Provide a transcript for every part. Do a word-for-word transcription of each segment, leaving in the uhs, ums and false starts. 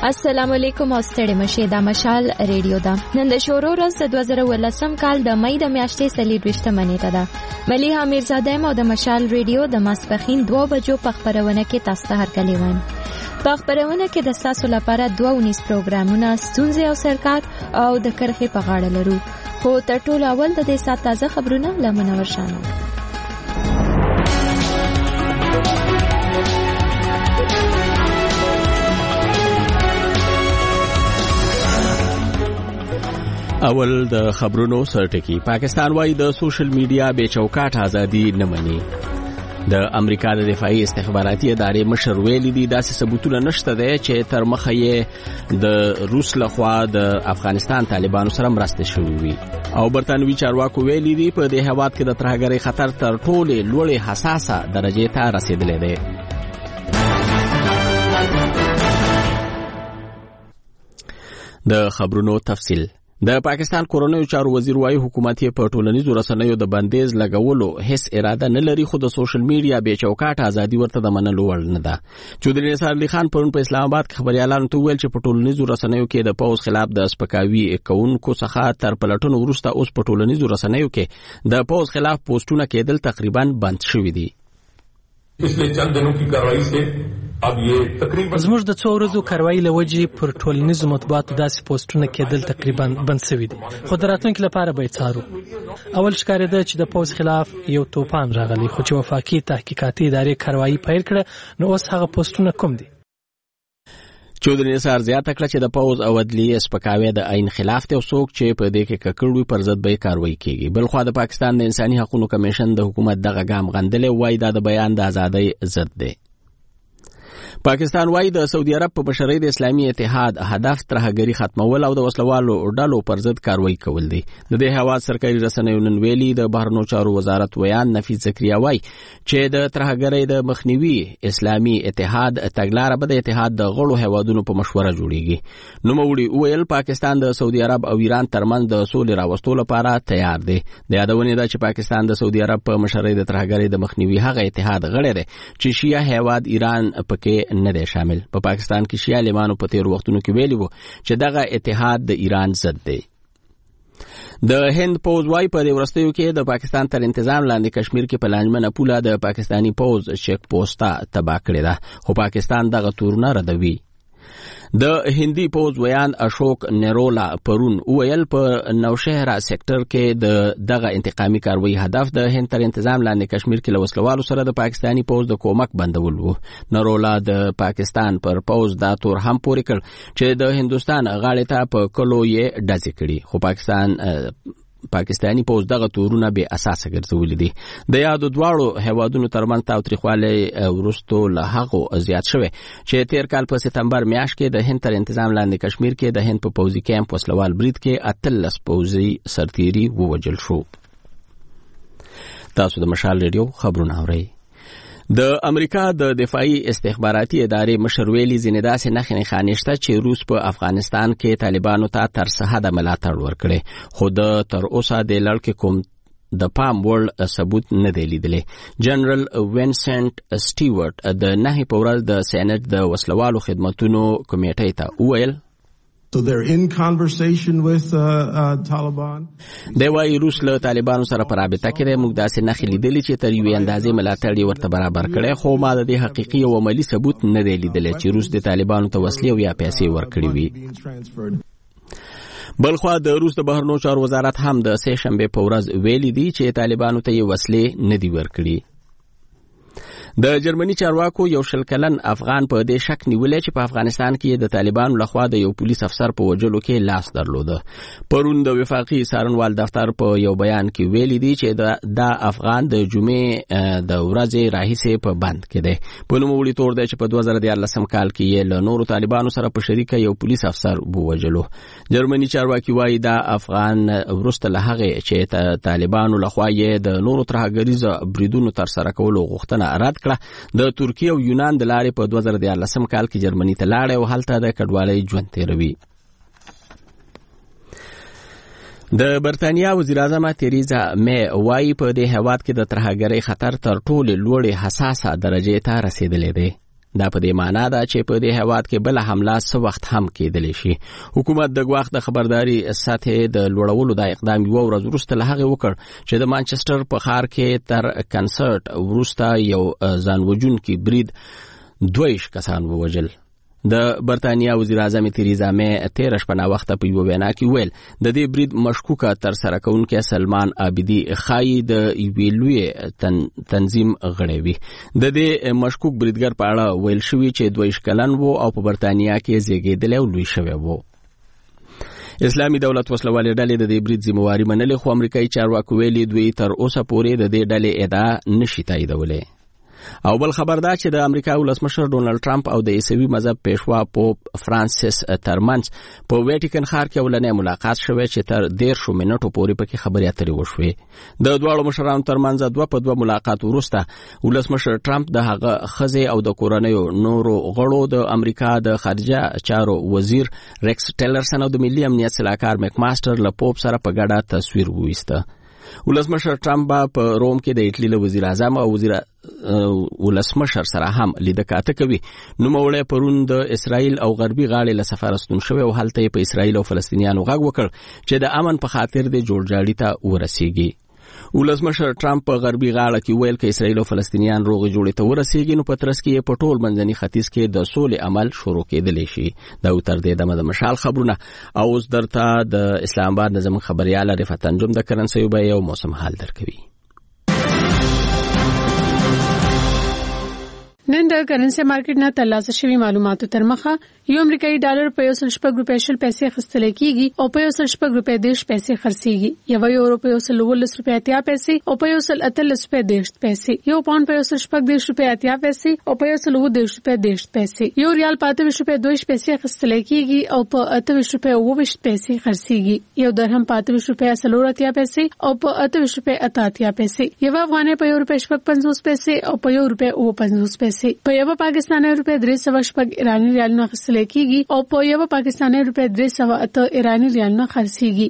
السلام علیکم او ستړي مشه دا مشال ریډیو دا نن د شورو ورځ د دوه زره ولسم کال د مې د میاشتې څلورویشتمه نیټه ده. ملیحه میرزاده او د مشال ریډیو د ماسپخین دوه بجو په خبرونه کې تاسو ته هرکلی وایم. په خبرونه کې د تاسو لپاره دوه ونیس پروګرامونه ستونزې او سرکار او د کرخې په غاړه لرو. خو تر ټولو اول د دې سات تازه خبرونه له منور شانو. اول د خبرونو سرټکی. پاکستان وايي د سوشل میډیا بے چوکاټ ازادي نه مني. د امریکا د دفاعي استخباراتي ادارې مشر ویلي دي داسې ثبوتونه نشته دی چې تر مخه یې د روس لخوا د افغانستان طالبانو سره مرسته شوې وي. او برتانوي چارواکو ویلي دي په دې هیواد کې د ترهګرۍ خطر تر ټولې لوړې حساسه درجې ته رسیدلی دی. د خبرونو تفصیل. د پاکستان کورنیو چارو وزیر وايي حکومت یې په ټولنیزو رسنیو د بندیز لګولو هیڅ اراده نه لري، خو د سوشل میډیا بې چوکاټ ازادي ورته د منلو وړ نه ده. چودري نثار علي خان پرون په اسلام آباد کې خبريالانو ته ویل چې په ټولنیزو رسنیو کې د پوز خلاف د سپکاوي کوونکو څخه تر پلټونو وروسته اوس په ټولنیزو رسنیو کې د پوز خلاف پوسټونه کېدل تقریبا بند شوي دي. पिछले चंद दिनों की कार्रवाई से अब ये तकरीबन زموږ د څو ورځو کاروایی لوجې پر ټولنیزو مطبوعاتو داسې پوسټونه کېدل تقریبا بند شوي دي، خو د راتلونکي لپاره به یې څارو. اول ښکارېده چې د پوز خلاف یو توپان راغلی، خو چې وفاقي تحقیقاتي ادارې کاروایی پیل کړه نو اوس هغه پوسټونه کوم دي. چودري نثار زیاته کړه چې د پوز او عدلیې سپکاوی د عین خلاف دی او څوک چې په دې کې ککړ وي پر ضد به یې کاروایی کیږي. بلخوا د پاکستان د انساني حقوقو کمیشن د حکومت دغه ګام غندلی، وایي دا د بیان د ازادۍ ضد دی. پاکستان وايي د سعودي عرب په بشري د اسلامي اتحاد هدف ترهګري ختمول او د وسلوالو ډلو پر ضد کاروایی کول دي. د دې هیواد سرکاري رسنیو نن ویلي د بهرنیو چارو وزارت ویان نفیس زکریا وايي چې د ترهګرۍ د مخنیوي اسلامي اتحاد تګلاره به د اتحاد د غړو هیوادونو په مشوره جوړیږي. نوموړي ویل پاکستان د سعودي عرب او ایران ترمنځ د سولې راوستلو لپاره تیار دی. د یادونې ده چې پاکستان د سعودي عرب په مشرۍ د ترهګرۍ د مخنیوي هغه اتحاد غړی دی چې شیعه هیواد ایران پکې نه دی شامل. په پا پاکستان کې شیعه عالمانو په تیر وختونو کې ویلي وو چې دغه اتحاد د ایران ضد دی. د هند پوز وايي په دې وروستیو کې د پاکستان تر انتظام لاندې کشمیر کې په لانجمنه پوله د پاکستانی پوز چیک پوسټه تباه کړې ده، خو پاکستان دغه تورونه ردوي. د هندي پوز ویان اشوک نیرولا پرون ویل په نوشهره سېکټر کې د دغه انتقامي کاروایی هدف د هند تر انتظام لاندې کشمیر کې له وسلوالو سره د پاکستانی پوز د کومک بندول وو. نیرولا د پاکستان پر پوز دا تور هم پورې کړ چې د هندوستان غاړې ته په کلو یې ډزې کړي، خو پاکستان پاکستانی پوز دغه تورونه به اساسه ګرځولې دي. د یادو دواړو هیوادونو ترمنځ تاوتریخوالی وروستو له هغو زیات شوی چې تیر کال په سپتمبر میاشت کې د هند تر انتظام لاندې کشمیر کې د هند په پوځي کیمپ وسلوال برید کې اتلس پوځي سرتیري ووژل شو. تاسو د مشال ریډیو خبرونه اورئ. د امریکا د دفاعي استخباراتي ادارې مشر ویلي ځینې داسې نښې نښانې شته چې روس په افغانستان کې طالبانو ته تر څه حده ملاتړ ورکړی، خو د تر اوسه د لړ کې کوم د پام وړ ثبوت نه دی لیدلی. جنرال وینسنټ سټیورټ د نهي په ورځ د سینټ د وسلوالو خدمتونو کمیټې ته وویل So they're in conversation with uh, uh, Taliban. دی وايي روس له طالبانو سره په رابطه کې دی. موږ داسې نښې لیدلې چې تر یوې اندازې ملاتړ یې ورته برابر کړی، خو ما د دې حقیقي او عملي ثبوت نه دی لیدلی چې روس د طالبانو ته وسلې او یا پیسې ورکړي وي. بلخوا د روس د بهرنیو چارو وزارت هم د سه شنبې په ورځ ویلي دي چې طالبانو ته یې وسلې نه دي ورکړي. د جرمني چارواکو یو شل کلن افغان په دې شک نیولې چې په افغانستان کې د طالبانو لخوا د یو پولیس افسر په وژلو کې لاس درلوده. پرون د وفاقي څارنوال دفتر په یو بیان کې ویلي دي چې دا افغان د جمعې د ورځې راهیسې په بند کې دی. په نوموړي تور دی چې په دوه زره دیارلسم کال کې یې له نورو طالبانو سره په شریکه یو پولیس افسر ووژلو. جرمني چارواکي وایي دا افغان وروسته له هغې چې طالبانو لخوا یې د نورو ترهګریزو بریدونو ترسره کولو غوښتنه رد کړه، د ترکیه او یونان د لارې په دوه زره دیارلسم کال کې جرمني ته لاړی او هلته د کډوالۍ ژوند تیروي. د برتانیا وزیر اعظم تریزا مې وايي په دې هیواد کې د ترهګرۍ خطر تر ټولو لوړې حساسه درجې ته رسیدلی دی. دا په دې معنی ده چې په دې هیواد کې بل حمله څه وخت هم کېدلی شي. حکومت د ګواښ د خبرداري سطح د لوړولو د اقدام یو ورځ وروسته له هغې وکړ چې د مانچسټر په ښار کې تر کنسرت وروسته یو ځانوژونکي برید دوه کسان ووژل. د برتانیا وزیر اعظم تریزا مې تیر شپه نا وخت په یو وینا کې ویل د دې برید مشکوکه تر سره کوونکی سلمان عابدي خای د یوې لوی تن تنظیم غړی وي. د دې مشکوک بریدګر په اړه ویل شوی چې دوه کلن وو او په برتانیا کې زیږیدلی او لوی شوی وو. اسلامي دولت وسلوالې ډلې د دې برید ذمہواري منلې، خو امریکایي چارواکو ویلي دوی تر اوسه پورې د دې ډلې ادعا نشي تاییدولی. او بل خبر دا چې د امریکا ولسمشر ډونالد ټرمپ او د عیسوي مذهب پیشوا پوپ فرانسیس ترمنځ په ویټیکن ښار کې ولنې ملاقات شوه چې تر دیرشو منټو پورې پکې خبرې اترې وشوې. د دواړو مشرانو ترمنځ دوه په دوه ملاقات وروسته ولسمشر ټرمپ د هغه ښځې او د کورنیو نورو غړو د امریکا د خارجه چارو وزیر ریکس ټیلرسن او د ملي امنیت سلاکار میک ماستر له پوپ سره په ګډه تصویر وویسته. ولسمشر ټرمپ په روم کې د ایټالي له وزیر اعظم او وزیر ولسمشر سره هم لیدکاته کوي. نوموړی پرون د اسرائیل او غربي غاړې له سفر ستون شوی او هلته په اسرائیل او فلسطینیانو غږ وکړ چې د امن په خاطر د جوړجاړي ته ورسیږي. ولسمشر ټرمپ په غربي غاړه کې ویل چې اسرائیل او فلسطینیان روغ جوړې ته ورسیږي نو په ترڅ کې په ټول منځني ختیځ کې د سولې عمل شروع کېدلی شي. دا تر دې دمه د مشال خبرونه او اوس درته د اسلام آباد نظم خبريال رفعت انجم د کرنسي وبای او موسم حال درکوي. نن د کرنسي مارکیټ نه ترلاسه شوی معلوماتو تر مخه یو امریکایي ډالر په یو سل شپږ روپۍ شل پیسې خرڅل کیږي او په یو سل شپږ روپۍ دیش پیسې خرڅيږي. یو یورو په یو سل ولس روپۍ اتیا پیسې او په یو سل اتلس روپۍ دیش پیسې. یو پاوند په یو سل شپږ دیش روپۍ اتیا پیسې او په یو سل دیش روپۍ دیش پیسې. یو ریال په اته روپۍ دوه پیسې خرڅل کیږي او په اته روپۍ اوه پیسې خرڅيږي. یو درهم په اته روپۍ سلور اتیا پیسې او په اته روپۍ اتیا پیسې. یو افغانۍ په یو روپۍ شپږ پنځوس پیسې او په یو روپۍ اوه پنځوس پیسې. په یو پاکستاني روپۍ درې سوه شپږ ایراني ریالونه خرڅل کیږي او په یو پاکستاني روپۍ درې سوه اته ایراني ریالونه خرڅيږي.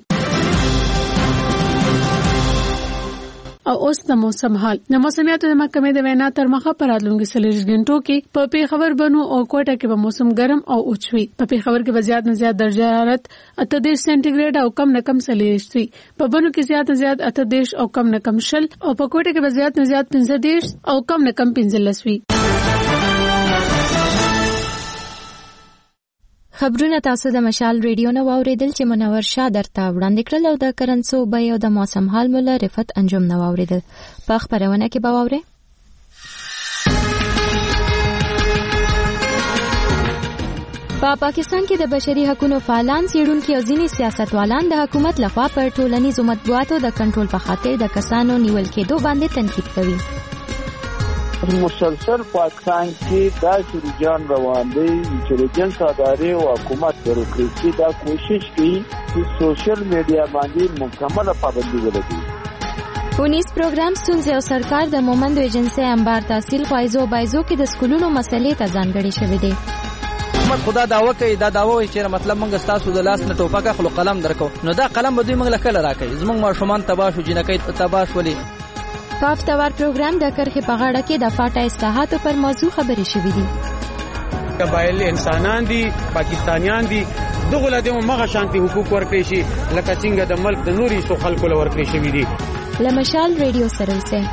او اوس د موسم حال. د موسمیاتو د محکمې د وینا تر مخه پر راتلونکي څلوېښت غنټو کې په پیښور بنو او کوټه کې به موسم ګرم او اوچوي. په پیښور کې به زیات نه زیات درجه حرارت اته دېرش سانتي او کم نه کم څلوېښت وي. په بنو کې زیات نه زیات اته دېرش او کم نه کم شل او په کوټه کې به زیات نه زیات پنځه دېرش او کم نه کم پنځلس وي. خبرونه تاسو د مشال ریډیو نه واوریدل چې منور شاه درته وړاندې کړل او د کرنسو بای او د موسم حال مولا رفعت انجم نه واوریدل. په خبرونه کې به واورئ. په پاکستان کې د بشري حقوقو فعالان، څېړونکي او ځینې سیاستوالان د حکومت لخوا پر ټولنیزو مطبوعاتو د کنټرول په خاطر د کسانو نیول کېدو باندې تنقید کوي. مسلسل پاکستان کې دا شروجان روان دي چې د جنس ادارې او حکومت بیروکراسي دا کوشش کوي چې سوشل میډیا باندې مکمل پابندي ولګي. ونیس پروګرام ستونزې او سرکار د مومندو ایجنسۍ انبار تحصیل خایزو بایزو کې د سکولونو مسلې ته ځانګړي شوی دی. حکومت خدا داوا کوي دا داوا وي چې مطلب موږ ستاسو د لاس نه ټوپک اخلو قلم درکو نو دا قلم به دوی موږ له کله راکړي. زموږ ماشومان تباه شو، جنکۍ تباه شولې. په هفتوار پروګرام د کرښې په غاړه کې د فاټا اصلاحاتو پر موضوع خبرې شوې دي. قبایل انسانان دي، پاکستانیان دي، دغه له دې مغه شانتي حقوق ورکړي شي لکه څنګه د ملک د نوري سو خلکو له ورکړي شوی دي. لمشال ریډیو سره اوسئ.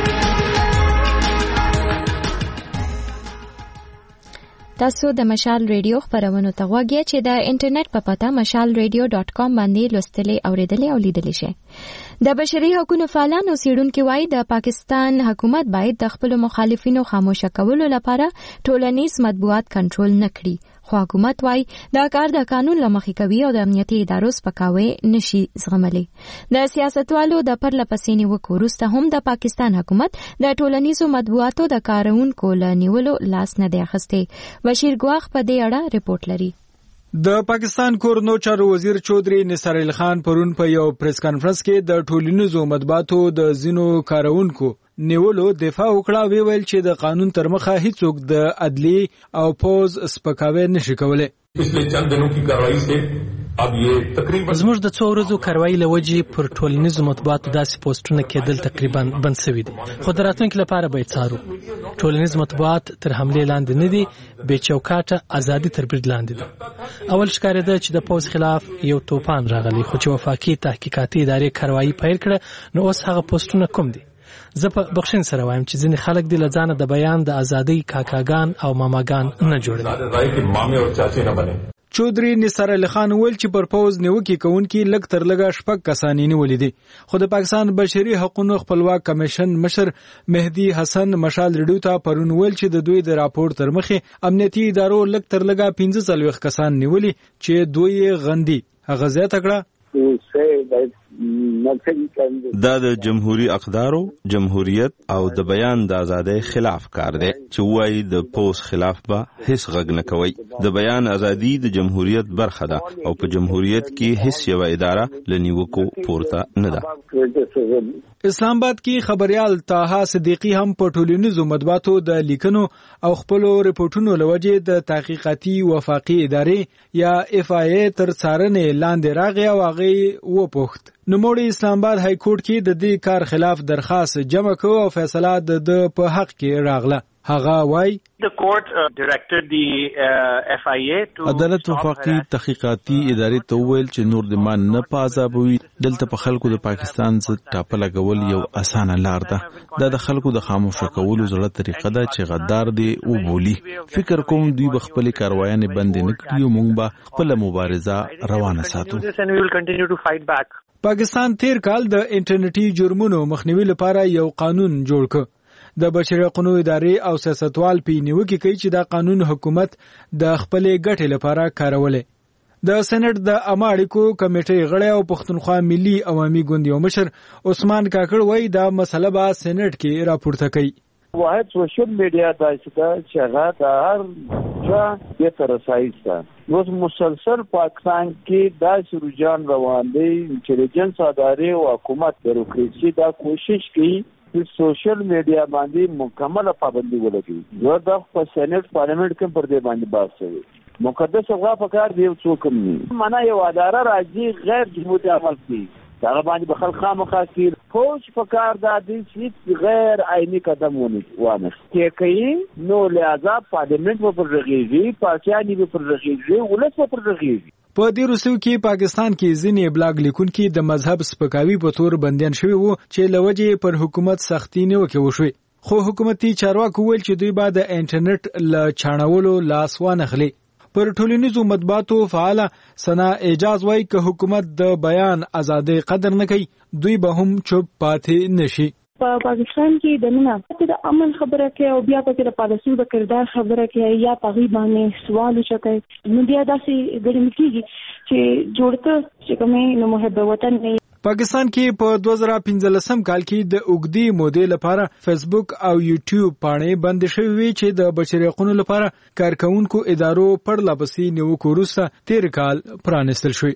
تاسو د مشال ریډیو خبرونه ته غواړئ چې د انټرنیټ په پتا مشال ریډیو ډاټ کام باندې لوستلې اوریدلې او لیدلې شئ. د بشري حقوقو فعالان او څېړونکي وایي د پاکستان حکومت باید د خپل مخالفینو خاموشه کولو لپاره ټولنیز مطبوعات کنټرول نه کړي. خو حکومت وایي دا کار د قانون له مخې کوي او د امنیتي ادارو سپکاوی نشي زغملی. د سیاستوالو د پرله پسې نیوکو وروسته هم د پاکستان حکومت د ټولنیزو مطبوعاتو د کارونکو له نیولو لاس نه دی اخیستی. بشیر ګواخ په دې اړه رپورټ لري. د پاکستان کورنو چارو وزیر چودري نثار ال خان پرون په یو پریس کانفرنس کې د ټولنیزو مطبوعاتو د زینو کارونکو نیولو دفاع وکړه. وی ویل چې د قانون تر مخه هیڅوک د عدلی او پوز سپکاوی نشي کولای. पिछले चंद दिनों की कार्रवाई से अब ये तकरीबन زموږ د څو ورځو کاروایی له وجې پر ټولنیزو مطبوعاتو داسې پوسټونه کېدل تقریبا بند شوي دي، خو د راتلونکي لپاره به یې څارو. ټولنیز مطبوعات تر حملې لاندې نه دي، بې چوکاټه ازادي تر برید لاندې ده. اول ښکارېده چې د پوځ خلاف یو توپان راغلی، خو چې وفاقي تحقیقاتي ادارې کاروایی پیل کړه، نو اوس هغه پوسټونه کوم دي؟ زه په بخښنې سره وایم چې ځینې خلک دې له ځانه د بیان د ازادۍ کاکاګان او ماماګان نه جوړوي. چودري نثار علي خان ویل چې پر پوز نیوکې کوونکي لږ تر لږه شپږ کسان نیولې دي، خو د پاکستان بشري حقوقو خپلواک کمیشن مشر مهدي حسن مشال ریډیو ته پرون ویل چې د دوی د راپور تر مخه امنیتي ادارو لږ تر لږه پنځه څلوېښت کسان نیولې چې دوی غندي. هغه زیاته کړه دا د جمهوریت اقدارو جمهوریت او د بیان د ازادۍ خلاف کار دی چې وایي د پوس خلاف به هیڅ غږ نه کوي. د بیان ازادي د جمهوریت برخه ده او په جمهوریت کې هیڅ یو اداره لنیوکو پورته نه ده. اسلام آباد کې خبريال طه صدیقی هم په ټولنیزو مطبوعاتو د لیکنو او خپل رپورټونو لوجه د تحقیقاتي وفاقي ادارې یا اف آی ای تر څارنې لاندې راغی او هغه وپوښت. نوموړي اسلام آباد های کورټ کې د دې کار خلاف درخواست جمع کړ او فیصله د په حق کې راغله. هغه وای عدالت وفاقي تحقیقاتي ادارې ته ویل چې نور د مان نه پازابوي. دلته په خلکو د پاکستان ضد ټاپه لګول یو اسانه لار ده. دا د خلکو د خاموش کولو زړه طریقه ده چې غدار دی او بولی. فکر کوم دوی به خپل کاروایانه بند نه کړي او موږ به خپل مبارزه روانه ساتو. پاکستان تیر کال د انټرنیټي جرمونو مخنیوي لپاره یو قانون جوړ کړ. د بشري حقوقو ادارې او سیاستوال په نیوکه کوي چې دا قانون حکومت د خپلې ګټې لپاره کارولې. د سېنات د عامه اړیکو کمیټې غړی او پښتونخوا ملي عوامي ګوند یو مشر عثمان کاکړ وایي دا مسله به سېنات کې راپورته کوي. واحد سوشل میډیا داسې ده چې هغه د هر چا د ترسایسته اوس مسلسل پاکستان کې داسې رجحان روان دی چې انټيليجنس ادارې او حکومت بیروکراسي دا کوشش کوي چې سوشل میډیا باندې مکمل پابندي ولګي. یو د په سېنات پارلیمنت کې پر دې باندې بحث شوی. مقدس غوا په کار دی څوک نه معنا یو اداره راځي غیر جمهوریت عمل کوي. دا باندې به خلک خامخا کړي فوج په کار د دې چې غیر عیني قدم ونه کې کوي. نو لہذا پارلیمنت په رغیږي، پاکستاني په رغیږي، ولس په رغیږي. په دې روسو کې پاکستان کې ځینې بلاګ لیکونکي د مذهب سپکاوي په تور بندیان شوي وو چې لوجه پر حکومت سختي نیوکه وشوي. خو حکومتي چارواکو ویل چې دوی به د انټرنیټ له چاڼولو لاس وانخلي. پر ټولنیزو مطبوعاتو فعال سنا اعجاز وایي که حکومت د بیان ازادۍ قدر نه کوي دوی به هم چوپ پاتې نشي. په پاکستان کې د نن د امن خبره کې او بیا په د پالیسي د کردار خبره کې یا په غي باندې سوال وشکای نو بیا داسې ګرم کیږي چې جوړته چې کومه نو محب وطن نه. پاکستان کې په دوه زره پنځلسم کال کې د اوګدي مودې لپاره فیسبوک او یوټیوب پاڼې بند شوې وي چې د بشري حقوقو لپاره کارکونکو ادارو پرلپسې نیوکو وروسته تیر کال پرانستل شوې.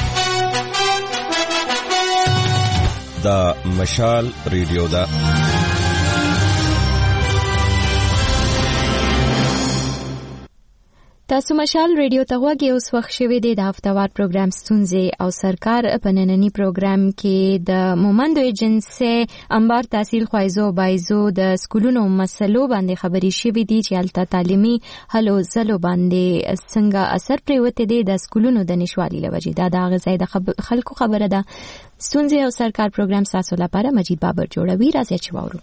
دا مشال ریډیو دا تاسو مشال ریډیو ته وګورئ. اوس وخت شوی دی د هفتهوار پروګرام ستونزې او سرکار په نننی پروګرام کې د مومندو ایجنسي انبار تحصیل خوایزو بایزو د سکولونو مسلو باندې خبري شوې دي چې الته تعلیمي هلو زلو باندې څنګه اثر پریوته دي د سکولونو د نشوالي لوجې دا د غزای د خلکو خبره ده. ستونزې او سرکار پروګرام تاسو لپاره مجید بابر جوړوي. راځي چې واورو.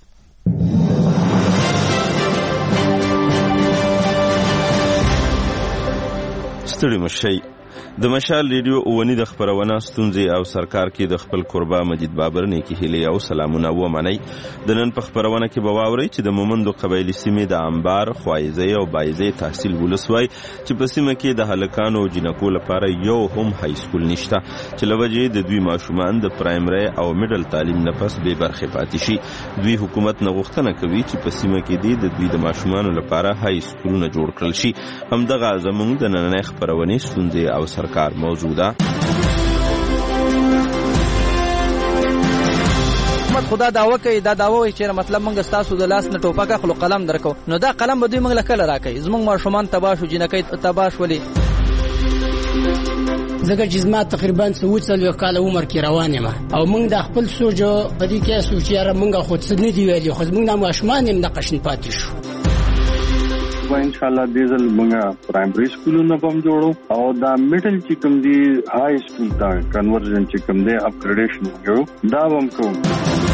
ستړي مشي د مشال ریډیو اونی د خبرونه ستونزې او سرکار کې د خپل قربا مجید بابر نه کې هلي او سلامونه و منی. د نن په خبرونه کې به واوري چې د مومندو قبایلی سیمې د انبار خوایزه او بایزه تحصیل ولسوي چې په سیمه کې د هلکانو او جنکو لپاره یو هم های سکول نشته چې لوجه د دوی ماشومان د پرایمري او میډل تعلیم نه پس به برخه پاتې شي. دوی حکومت نه غوښتنه کوي چې په سیمه کې د دوی د ماشومان لپاره های سکولونه جوړ کړل شي. همدغه زموږ د نن خبرونه ستونزې او سرکار موجوده. خدا داوا کوي دا داوا وي چې مطلب موږ ستاسو د لاس نه ټوپک خلو قلم درکو نو دا قلم به دوی موږ لکه راکړي. زموږ ماشومان تباش او جنکې تباش ولي ځکه چې زما تقریبا څو څلوېښت کاله عمر کې روان یم او موږ د خپل سوچ په دې کې سوچ یاره موږ خو څه نه دی ویلي خو موږ د ماشومان هم دغه شین پاتې شو. ان شاء الله دې ځل موږ پرایمري سکولونه هم جوړو او دا میډل چې کوم دی های سکول دا کنورژن چې کوم دی اپګریډیشن جوړو دا هم کوو.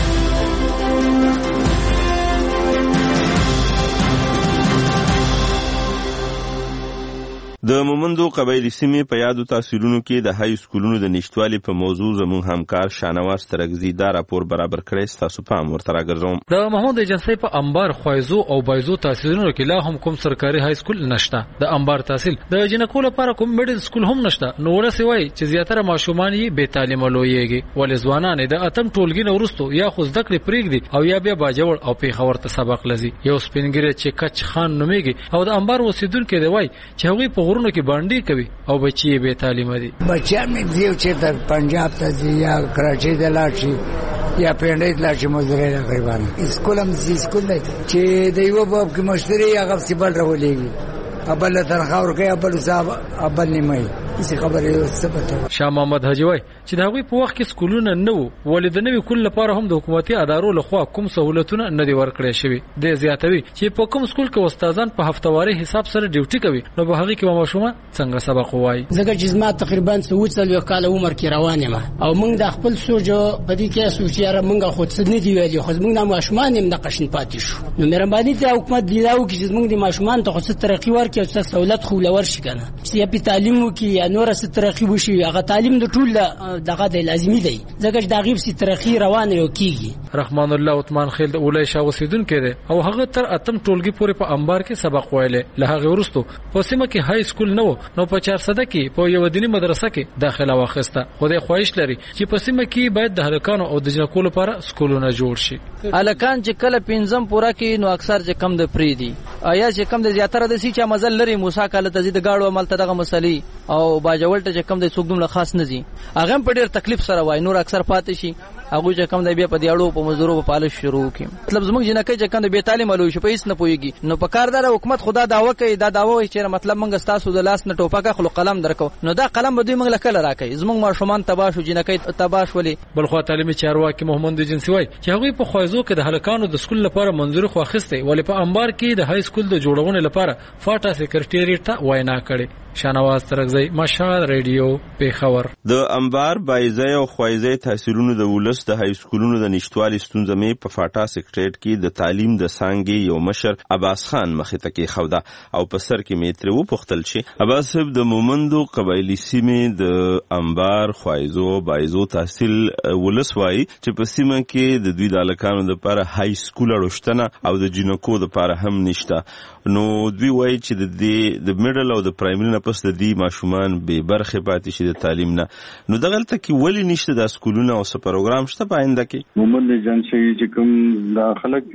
د مومندو قبایلی سیمې په یادو تحصیلونو کې د های سکولونو د نشټوالي په موضوع زموږ همکار شانواز ترګزي دا راپور برابر کړی ستاسو پام ورته راګرځوم. د محمود ایجنسی په انبار خوایزو او بایزو تحصیلونو کې لا هم کوم سرکاري های سکول نشته. د انبار تحصیل د جنکو لپاره کوم میډل سکول هم نشته. نو ورسې وای چې زیاتره ماشومان یې بې تعلیمه لویږي ولې ځوانان د اتم ټولګي نه وروسته یا خو زده کړې پرېږدي او یا بیا باجوړ او پیښور ته سبق لزي. یو سپینګری چې کچ خان نومېږي او د انبار اوسیدونکو دی وای چې هغوی په غرونو کې باندې کوي او بچي یې بې تعلیمه دي. بچیان مې دیو چې تر پنجاب ته ځي یا کراچۍ ته لاړ شي یا پنډۍ ته لاړ شي مزدورۍ تقریبا اسکول هم اسکول دی چې د یوه باب کې مشتري هغه پسې بل راولېږي ابل له تنخواه ورکوي ابل صاحب ابل نیمایي هیڅ خبرې څه پته. شاه محمد حاجي وای چې د هغوی په وخت کې سکولونه نه وو ولې د نوي کول لپاره هم د حکومتي ادارو لخوا کوم سهولتونه نه دي ورکړی شوي. د زیاتوي چې په کوم سکول کې استادان په هفتواري حساب سره ډیوټي کوي نو په هغه کې به ماشومان څنګه سبق وایي. ځکه چې زما تقریبا څو څلوېښت کاله عمر کې روان یم او موږ د خپل سوچ په دې کې سوچ یاره موږ خو څه نه دی ویلي خو موږ د ماشومان هم دغه شین پاتې شو. نو مهرباني ته حکومت دی دا وکړي چې موږ د ماشومان ته خو څه ترقي ورکړي او څه سہولت خو لور شي کنه چې یا په تعلیم وکړي یا نور څه ترقي وشي. هغه تعلیم د ټول دغه د لازمي دی ځکه چې د غیب سي ترقی روانه یو کیږي. رحمان الله عثمان خیل د اولای شاه اوسیدونکو دی او هغه تر اتم ټولګي پورې په انبار کې سبق ویلې. له هغه وروسته په سیمه کې های سکول نه و نو په چار صده کې په یو دینی مدرسه کې داخله واخیسته. خو د خواهش لري چې په سیمه کې باید د هلکانو او د جنکو لپاره سکولونه جوړ شي. هلکان چې کله پنځم پورا کې نو اکثر چې کم د پری دي آیا چې کم د زیاتره د سي چې مزل لري موسی کاله تزيد گاړو عمل ته دغه مسلې او باجوړ ته چې کم د څوک دومره خاص نه دي هغه په ډیر تکلیف سره وای نور اکثر پاتې شي هغه چې کم د بیا په دیاړو په مزدورو په پالش شروع کی. مطلب زموږ جنکه چې کم د بې تعلیم لوي شي په هیڅ نه پويږي نو په کاردار حکومت خدا داوا کوي دا داوا وي چې مطلب موږ ستاسو د لاس نه ټوپکه خلق قلم درکو نو دا قلم به دوی موږ لکه راکړي زموږ ماشومان تباش او جنکه تباش ولي. بل خو تعلیمي چارواکي محمد جنسی وای چې هغه په خوازو کې د هلکانو د سکول لپاره منظور خو اخیسته ولې په انبار کې د های سکول د جوړونې لپاره فاټا سکرټریټ ته وینا کړي. شانواز ترګزی مشال ریډیو پیښور. د انبار بایزای او خوایزای تحصیلونو د ولس د های سکولونو د نشټوالي ستونزه مې په فاټا سکرټریټ کې د تعلیم د څانګې یو مشر عباس خان مخې ته کې خوده او په سر کې مې تر و پختل شي. عباس صاحب د مومندو قبایلی سیمې د انبار خوایزو بایزو تحصیل ولس وای چې په سیمه کې د دوی د الکانو لپاره های سکول اړوشتنه او د جنکو لپاره هم نشته. نو دوی وای چې د دې د میډل او د پرایمري پس د دې ماشومان به برخه پاتې شي د تعلیم نه. نو دغلته کې ولی نشته د سکولونو او څه پروګرام شته په آینده کې؟ محمد جنسی چې کوم دا خلک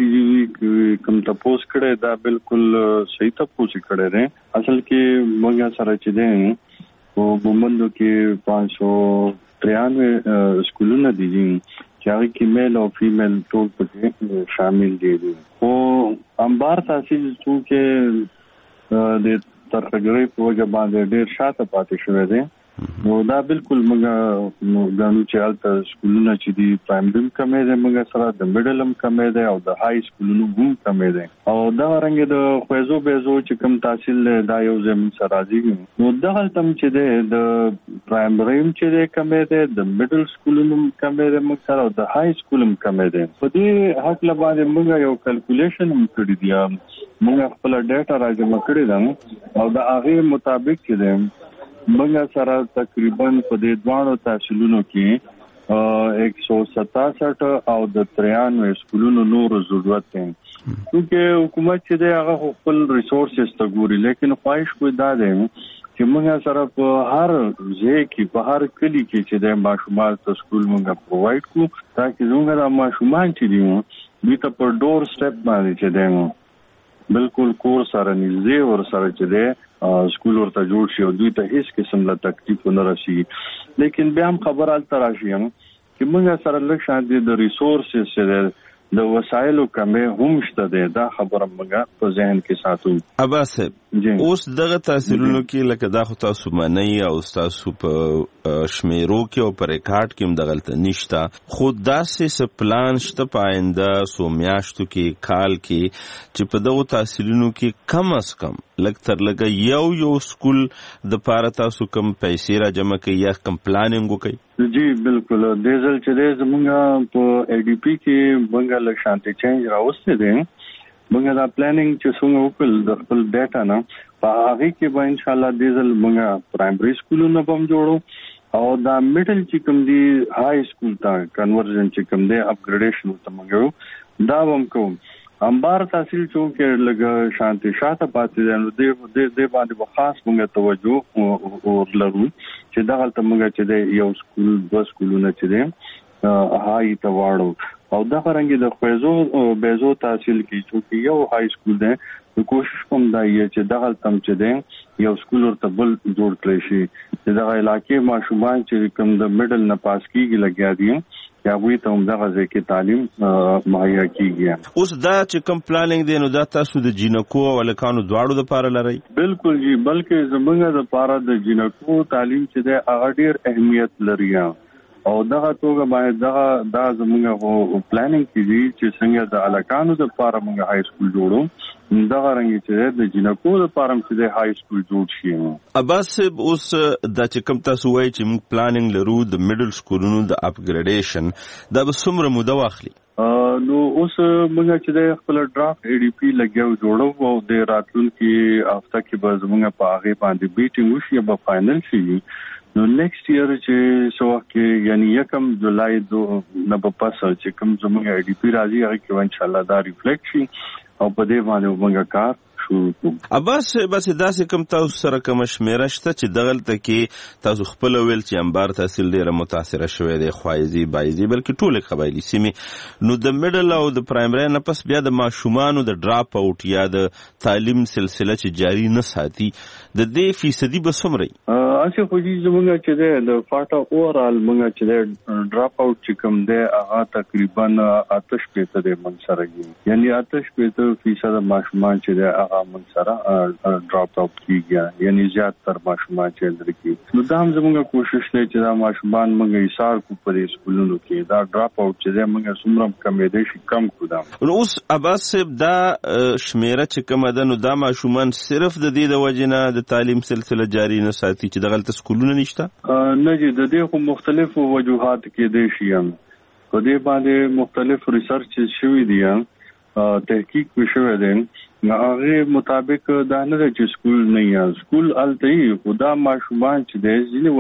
دي کوم تاسو کړه دا بالکل صحیح تاسو کړه نه. اصل کې موږ سره چې ده او مومندو کې پانچ سو ترانوے سکولونه دي چې هغه کې میل او فیمیل ټول پکې شامل دي. او انبار تحصیل چې د ترخګرۍ په وجه باندې ډېر شاته پاتې شوی دی. نو دا بالکل موږ غواړو چې هلته سکولونه چې دي پرایمري کمې ده موږ سره د میډل هم کمې ده او د های سکولونو هم کمې ده او دا رنګ د خوازو بیزو چې کوم تحصیل دا یو زمين سره راځي. نو دا هلته چې ده د پرایمري هم چې ده کمې ده د میډل سکولونو هم کمې ده موږ سره او د های سکول هم کمې ده. په دې حق لباندې موږ یو کیلکولیشن هم کړی دی. موږ خپل ډاټا راجمع کړی ده او د هغه مطابق چې ده موږ سره تقریبا په دې دوانو تحصیلونو کې ایک سو ستاسٹھ او د ترانوے سکولونو نور ضرورت دی. کیونکه حکومت چې دی هغه خپل ریسورسز ته ګوري لیکن خواهش کوي دا دی چې موږ سره په هر ځای کې په هر کلی کې چې د ماشومان ته سکول موږ پرووایډ کړو ترڅو موږ د ماشومان چې دی دوی ته په ډور سټپ باندې چې دی بالکل کور سره نږدې ور سره چې دی سکول ورته جوړ شي او دوی ته هیڅ قسم له تکلیف نه راشي. لیکن بیا هم خبر الته راشي چې موږ سره لږ شاندې د ریسورسز سره د وسایلو کمې هم شته ده. دا خبره موږ په ذهن کې ساتو. عباس اوس دغه تحصیلونو کې لکه دا خو تاسو منئ او تاسو په شمیرو کې او په ریکارډ کې هم دغلته نشته، خو داسې څه پلان شته په آینده څو میاشتو کې کال کې چې په دغو تحصیلونو کې کم از کم لږ تر لږه یو یو سکول د پاره تاسو کم پیسې را جمع کوي یا کم پلانینګ وکړئ؟ جی بالکل، دې ځل چې دی زمونږ په ای ډي پي کې مونږ لږ شانتي چینج راوستی دی. مونږ دا پلانینګ چې څنګه وکړل د خپل ډیټا نه په هغه کې به انشاءالله دې ځل مونږ پرایمري سکولونه به هم جوړو او دا میډل چې کوم دی های سکول ته کنورژن چې کوم دی اپګریډیشن ته مونږ دا هم کوو. امبار تحصیل چونکې لږ شانتي شاته پاتې دی نو دې دې باندې به خاص مونږ توجه ورلرو چې دغلته مونږ چې دی یو سکول دوه سکولونه چې دی های ته واړو او دا څنګه د خوځو بیزو تحصیل کی چې یو های سکول دی نو کوشش کوم دا یې چې دغه تم چې دی یو سکول ورته بل جوړ کړی شي چې دغه علاقې ماشومان چې کوم د میډل نه پاس کیږي لګیا دي یا وی ته هم دغه ځکه تعلیم مهیا کیږي. اوس دا چې کوم پلانینګ دی نو دا تاسو د جینکو او لکانو دواړو لپاره لري؟ بالکل جی، بلکې زمونږ لپاره د جینکو تعلیم چې دی هغه ډیر اهمیت لري او دغه توګه باندې دغه دا زموږ پلانینګ کیږي چې څنګه د الکانو د لپاره موږ های سکول جوړو، دغه رنګ چې د جنکو د لپاره چې د های سکول جوړ شي. اباس اوس د چې کوم تاسو وایي چې موږ پلانینګ لرو د میډل سکولونو د اپګریډیشن، دا به څومره موده واخلي؟ نو اوس موږ چې د خپل ډرافټ ای ډي پی لګیو جوړو او د راتلونکي هفته کې به زموږ په هغه باندې میټینګ وشي به فائنل شي. نو نیکسٹ ایئر چې سو کې یعنی یکم جولای دو نه په پاس چې کوم زموږ ای ډي پی راځي هغه کې ان شاء الله دا ریفلیکټ شي او په دې باندې موږ کار شروع. اباس بس داسې کوم تاسو سره کوم شمیره شته چې دغلته کې تاسو خپل ویل چې انبار تحصیل ډیره متاثره شوې ده خوایزي بایزي بلکې ټول قبایلی سیمې، نو د میډل او د پرایمري نه پس بیا د ماشومانو د ډراپ اوټ یا د تعلیم سلسله چې جاری نه ساتي د دې فیصدي به څومره؟ اسی خو دې زمونږ چې ده د فاټا اورال مونږ چې ده ډراپ اوټ چې کوم ده هغه تقریبا آتش پېته ده من سره یعنی آتش پېته فیصد ماشومان چې ده هغه من سره ډراپ اوټ کیږي، یعنی زیات تر ماشومان چې لري. نو دا هم زمونږ کوشش دی چې دا ماشومان مونږ ایثار کو په سکولونو کې دا ډراپ اوټ چې ده مونږ څومره کمې دي شي کم کو دا. نو اوس اباس دا شمیره چې کوم ده نو دا ماشومان صرف د دې د وجنه د تعلیم سلسله جاری نه ساتي چې دغلته سکولونه نشته؟ نه جی، د دې خو مختلفو وجوهات کې دي شي هم په دې باندې مختلف ریسرچ شوی دی، تحقیق وشوی دی، هغه مطابق دا نه چې سکول نه یا سکول الته خدا ماشومان چې د ځینې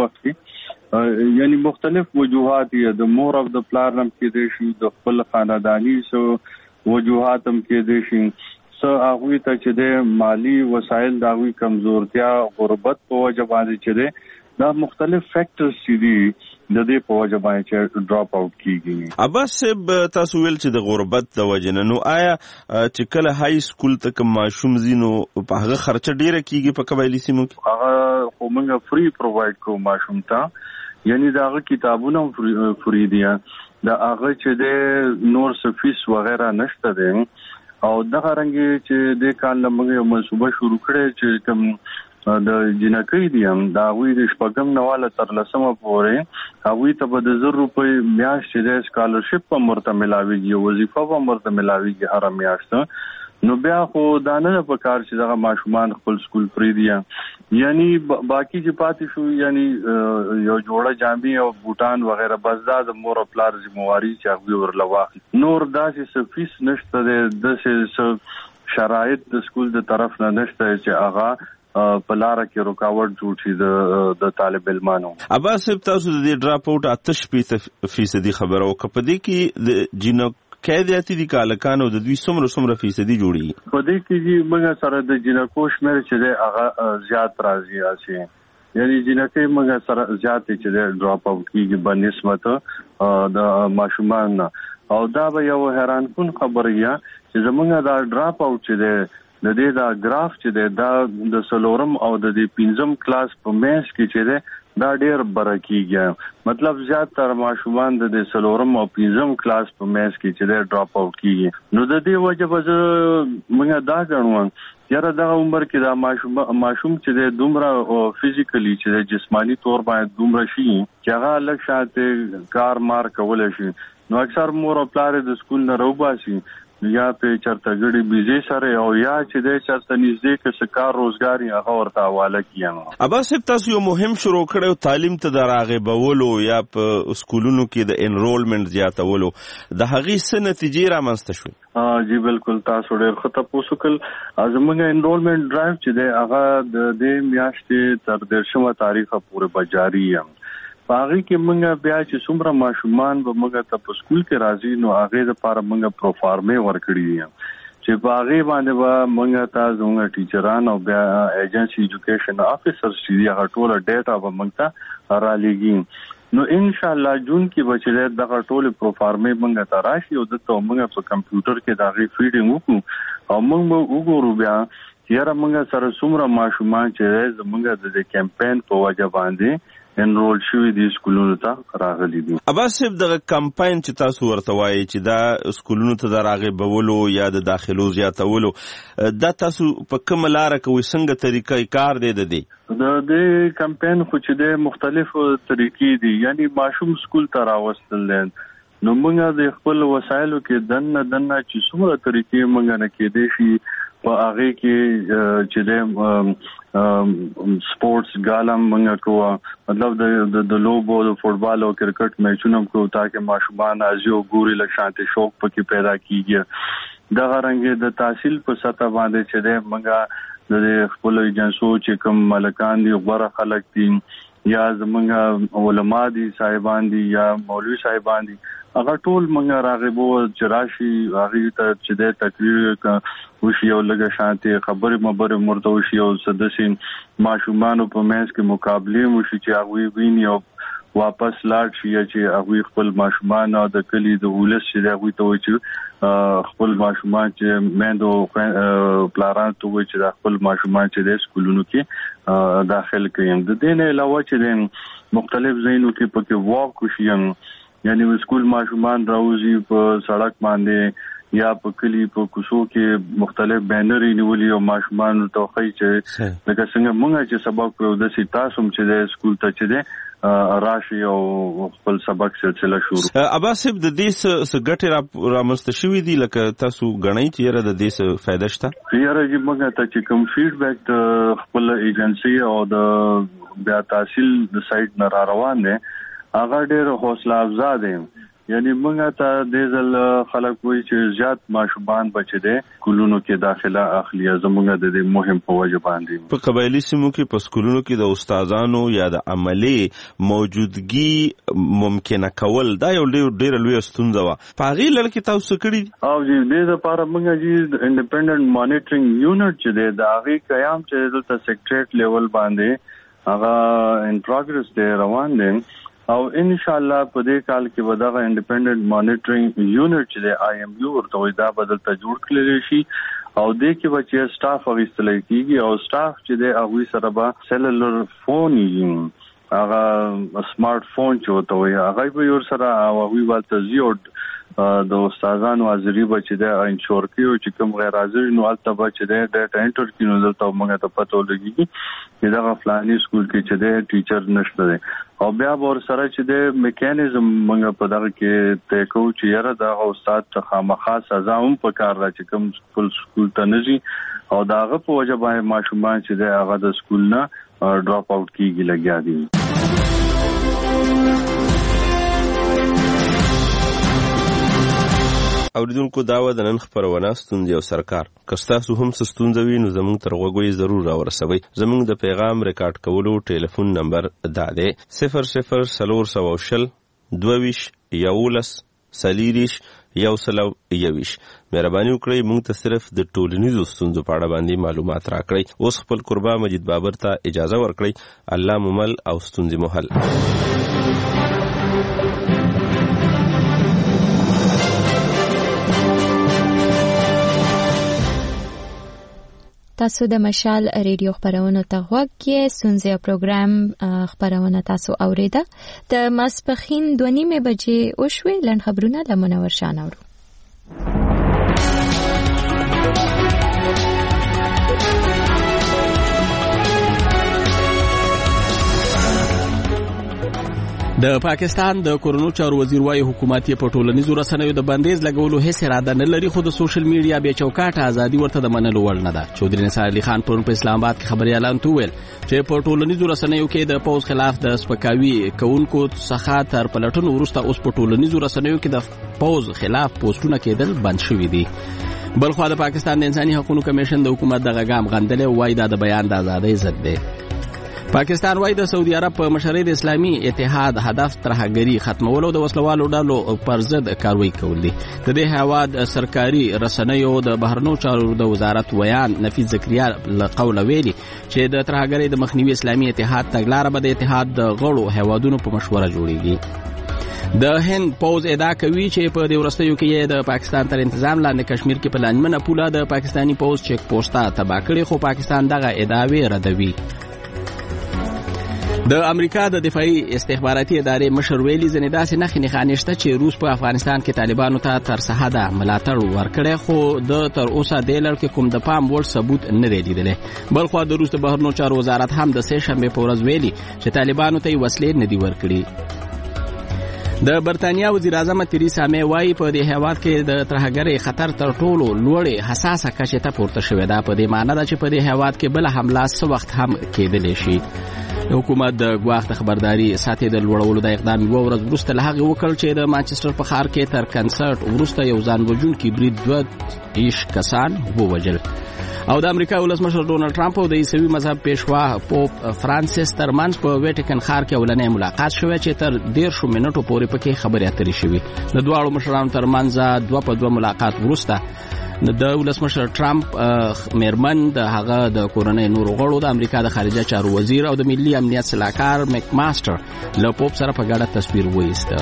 وخت یعنی مختلف وجوهات یې د مور اف د پلانم کې دي شي، د خپل خاندانی سو وجوهات هم کې دي شي، سو هغه ته چې د مالی وسایل داوی کمزورتیا غربت په وجه باندې چې ده دا مختلف فیکٹرز دي د دې په وجه باندې چې ډراپ اوټ کیږي. اباس تاسو ویل چې د غربت د وجه نه، نو آیا چې کله های سکول ته کوم ماشوم زینو په هغه خرچه ډیره کیږي په قبایلی سیمو کې؟ هغه خو موږ فری پرووایډ کوو ماشوم ته، یعنی دا هغه کتابونه فری دي، دا هغه چې د نور څه فیس وغیرہ نشته دي او دغه رنګ چې د کال موږ منصوبه شروع کړې چې کوم د جنکې دي هم دا وی د شپږم نواله تر لسمه پورې هغه ته به د زر روپۍ میاشت د سکالرشپ په مرته ملاويږي، وظیفه په مرته ملاويږي هر میاشت. نو بیا خو دا نه په کار چې دغه ماشومان خپل سکول فری دي، یعنی باقی چې پاتې شو یعنی یو جوړه جامې او بوټان وغیرہ بس دا د مور او پلار ذمہواری چې هغه ورله واخلي. نور داسې څه فیس نشته، د شرایط د سکول د طرف نه نشته چې هغه په لاره کې رکاوټ جوړ شي د طالب علمانو. اباس تاسو د دې ډراپ اوټ آتش فیصدي خبره وکړه، په دې کې د جنو کېداتي دي کالکانو د دوی څومره څومره فیصدي جوړي؟ په دې کې چې موږ سره د جنکو شمیر چې دی هغه زیات راځي، اسی یعنی جنکې موږ سره زیات چې دی ډراپ اوټ کیږي بنسبت د ماشومان نه، او دا به یو حیران کن خبره یا چې زمونږ دا ډراپ اوټ چې دی د دې دا ګراف چې دی دا د سلورم او د دې پنځم کلاس په میس کې چې دی دا ډیر برکیږي، مطلب زیات تر ماشومان د سلورم او پنځم کلاس په میس کې چې دی ډراپ اوټ کیږي. نو د دې وجه به موږ دا غواړو یاره دغه عمر کې دا ماشوم ماشوم چې د دومره فزیکلی چې جسمانی تور باندې دومره شي چې هغه لږ شاته کار مار کولای شي نو اکثر مور او پلار د سکول نه روباسي یا په چرته غړي بيزي سره او یا چې د چرته نږدې کې سکار روزګاری هغه ورته حواله کیږي. ابا سپ تاسو یو مهم شروع کړو تعلیم ته دراغه بولو یا په سکولونو کې د انرولمنت زیاتولو د هغې څه نتیجې رامنځته شوې؟ ها جی بالکل تاسو ډېر ښه تاسو کول ازمنګ انرولمنت ډرایو چې د هغه د دې میاشتې تر دیرشمه تاریخه پورې بجاری یم. باغی کې موږ بیا چې څومره ماشومان به موږ ته په سکول کې راځي نو هغه د لپاره موږ پروفارمې ورکړي دي چې باغی باندې به موږ ته زموږ ټیچران او بیا ایجنسی ایجوکیشن افیسر چې هغه ټول ډیټا به موږ ته را لېږي نو ان شاء الله جون کې بچره دغه ټول پروفارمې موږ ته راشي او د ته موږ په کمپیوټر کې دغه فیډینګ وکړو او موږ به وګورو بیا یاره موږ سره څومره ماشومان چې زموږ د کمپاین په وجه باندې انرول شوی دي سکولونو ته راغلي دي. ابا صاحب دغه کمپاین چې تاسو ورته وایي چې دا سکولونو ته دراغه بولو یا د داخلو زیاتولو دا تاسو په کوم لار کوي څنګه طریقې کار دی د دې د دې کمپاین خو چې د مختلفو طریقې دي یعنی ماشوم سکول ته راوستل نو موږ د خپل وسایلو کې دنه دنه چې څومره طریقې موږ نه کې دي شي په هغه کې چې د سپورتس ګالم موږ کوو مطلب د د لوبو د فوټبال او کرکټ میچونه کوو تاکي ماشومان ازیو ګوري له شانتي شوق پکې پیدا کیږي د غرنګ د تحصیل په سطح باندې چې د موږ د خپل ایجنسو چې کوم ملکان دي غوړه خلک دي یا زمونږ علما دي صاحبان دي یا مولوی صاحبان دي هغه ټول موږ راغبو چې راشي هغه ته چې د تقریر وشي او لږه شانتي خبرې مبرې مرته وشي او سدسي ماشومان په مېز کې مقابله وشي چې هغه ویني او واپس لاړ شي چې هغه خپل ماشومان او د کلی د ولس چې هغه ته وایي چې خپل ماشومان چې مېندو پلاران ته وایي چې خپل ماشومان چې د سکولونو کې داخل کړي د دې نه علاوه چې د مختلف ځایونو کې پکې واک وشي یعنی سکول ماشومان راوځي په سړک باندې یا په کلی په کوڅو کې مختلف بینرې نیولې او ماشومان ته خوي چې لکه څنګه موږ چې سبق په داسې تاسو چې د سکول ته چې د راشي او خپل سبق سلسله شروع ابا صاحب د دې څه ګټه را مستشوي دي لکه تاسو غنئ چې را د دې څه فائدہ شته یاره چې موږ ته چې کوم فیډبیک خپل ایجنسی او د بیا تحصیل د سایت نه را روان دي هغه ډېر حوصله افزا دي یعنی موږ ته د ځل خلک وایي چې زیات ماشومان بچي دي کولونو کې داخله اخلي زموږ د دې مهم په وجه باندې په قبایلی سیمو کې په سکولونو کې د استادانو یا د عملي موجودګي ممکنه کول دا یو ډېر لوی ستونزه و په هغه لړ کې تاسو کړی او دې د لپاره موږ چې انډیپندنت مانیټرینګ یونټ چې د هغه قیام چې د سیکریټریټ لیول باندې هغه ان پروګرس دی روان دي او ان شاء الله په دې کال کې ودغه انډیپندنت مانیټرینګ یونټ چې د آی ایم یو ورته دا بدل ته جوړ کړل شي او دې کې بچي سټاف اوستل کېږي او سټاف چې د هغه سره به سیلولر فون یې هغه سمارټ فون چې وي هغه به ور سره او هغه ولته زیو د استادانو حاضری بچي د انشور کیو چې کوم غیر حاضر نو البته بچي د ډاټا انټر کینو دلته موږ ته پته ولګي چې دا فلاني سکول کې چې د ټیچر نشته او بیا ور سره چې د میکانیزم موږ په دغه کې ته کو چې یاره دا استاد ته خامخا سزا هم په کار را چې کوم خپل سکول ته نږي او داغه په وجه باندې ماشومان چې د هغه د سکول نه ډراپ آوټ کیږي لګیا دي اوریدونکو داوا د نن خبرونه ستوندې او سرکار کستاسو هم ستوندوي نو زموږ تر غوږی ضرور راورسوي زموږ د پیغام ریکارډ کولو ټلیفون نمبر دا دی صفر صفر سلور سواشل دوویش یولس سلیریش یو سلو یویش مهرباني وکړئ موږ ته صرف د ټولنیزو ستونزو په اړه باندې معلومات راکړئ اوس خپل قربا مجید بابر ته اجازه ورکړئ الله ممل او ستونزې محل تاسو د مشال ریډیو خبرونه ته غوږ کې سنځي پروګرام خبرونه تاسو اوریده د ماسپخین دوه نیمه بجې او شوي لن خبرونه د منور شان اورو د پاکستان د کورونو چارو وزیر وايي حکومت یې په ټولنیزو رسنیو د بندیز لګولو هیڅ اراده نه لري، خو د سوشل میډیا بیا چوکاټ ازادي ورته د منلو وړ نه ده. چودري نثار علي خان پرون په اسلام آباد کې خبري اعلان وکړ چې په ټولنیزو رسنیو کې د پوز خلاف د سپکاوي کوونکو څخه تر پلټونو وروسته اوس په ټولنیزو رسنیو کې د پوز خلاف پوسټونه کېدل بند شوي دي. بلخو د پاکستان د انساني حقوقو کمیشن د حکومت د غږام غندلې وایي دا د بیان د ازادۍ ضد دی. پاکستان وايي د سعودي عرب په مشرۍ د اسلامي اتحاد هدف ترهګري ختمولو د وسلوالو ډلو پر ضد کاروي کول دي. د دې هواد سرکاري رسنیو د بهرنیو چارو د وزارت ویان نفیس زکریا له قوله ویلي چې د ترهګرۍ د مخنیوي اسلامي اتحاد تګلاره به د اتحاد د غړو هوادونو په مشوره جوړیږي. د هند پوز ادعا کوي چې په دې ورستیو کې د پاکستان تر انتظام لاندې کشمیر کې په لانجمنه پوله د پاکستانی پوز چیک پوسټه تباه کړې، خو پاکستان دغه ادعاوې ردوي. د امریکا د دفاعي استخباراتي ادارې مشر ویلي ځنې داسې نښې نښانې شته چې روس په افغانستان کې طالبانو ته تر سحده ملاتړ ورکړی، خو د تر اوسه دې لړ کې کوم د پام وړ ثبوت نه دی لیدلی. بلخوا د روس د بهرنیو چارو وزارت هم د سې شنبې په ورځ ویلي چې طالبانو ته یې وسلې نه دي ورکړي. د برتانیا وزیر اعظم تریسا مې وايي په دې هیواد کې د ترهګرۍ خطر تر ټولو لوړې حساسه کچې ته پورته شوې ده. په دې معنی ده چې په دې هیواد کې بله حمله څه وخت هم کېدلی شي. حکومت د ګواښ د خبرداري ساتي د لوړولو د اقدام یوه ورځ وروسته له هغې وکړ چې د مانچسټر په ښار کې تر کنسرټ وروسته یو ځان وژونکي برید دوه دېرش کسان ووژل. او د امریکا ولسمشر ډونالډ ټرمپ او د عیسوي مذهب پیشوا پوپ فرانسیس ترمنځ په ویټیکن ښار کې اولنی ملاقات شوی چې تر دېرشو منټو پورې پکې خبرې اترې شوي. د دواړو مشرانو ترمنځ دوه په دوه ملاقات وروسته د ولسمشر ټرمپ میرمن د هغه د کورنۍ نورو غړو د امریکا د خارجه چارو وزیر او د ملي امنیت سلاکار میک ماستر له پوپ سره په ګډه تصویر وایسته.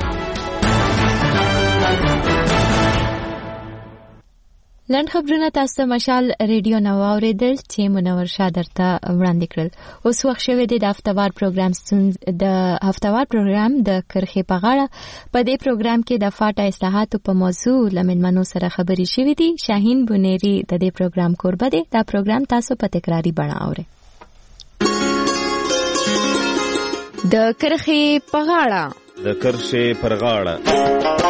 لنډ خبرونه تاسو ته مشال ریډیو نو اوریدل چې منور شاه درته وړاندې کړل. اوس وخت شوی دی د هفتوار پروګرام ستونز د هفتوار پروګرام د کرخې په غاړه. په دې پروګرام کې د فاټا اصلاحاتو په موضوع لمنمنو سره خبرې شوې دي. شاهین بونيري د دې پروګرام کوربه دی. دا پروګرام تاسو په تکراری بڼه اورئ. د کرخې په غاړه د کرخې پر غاړه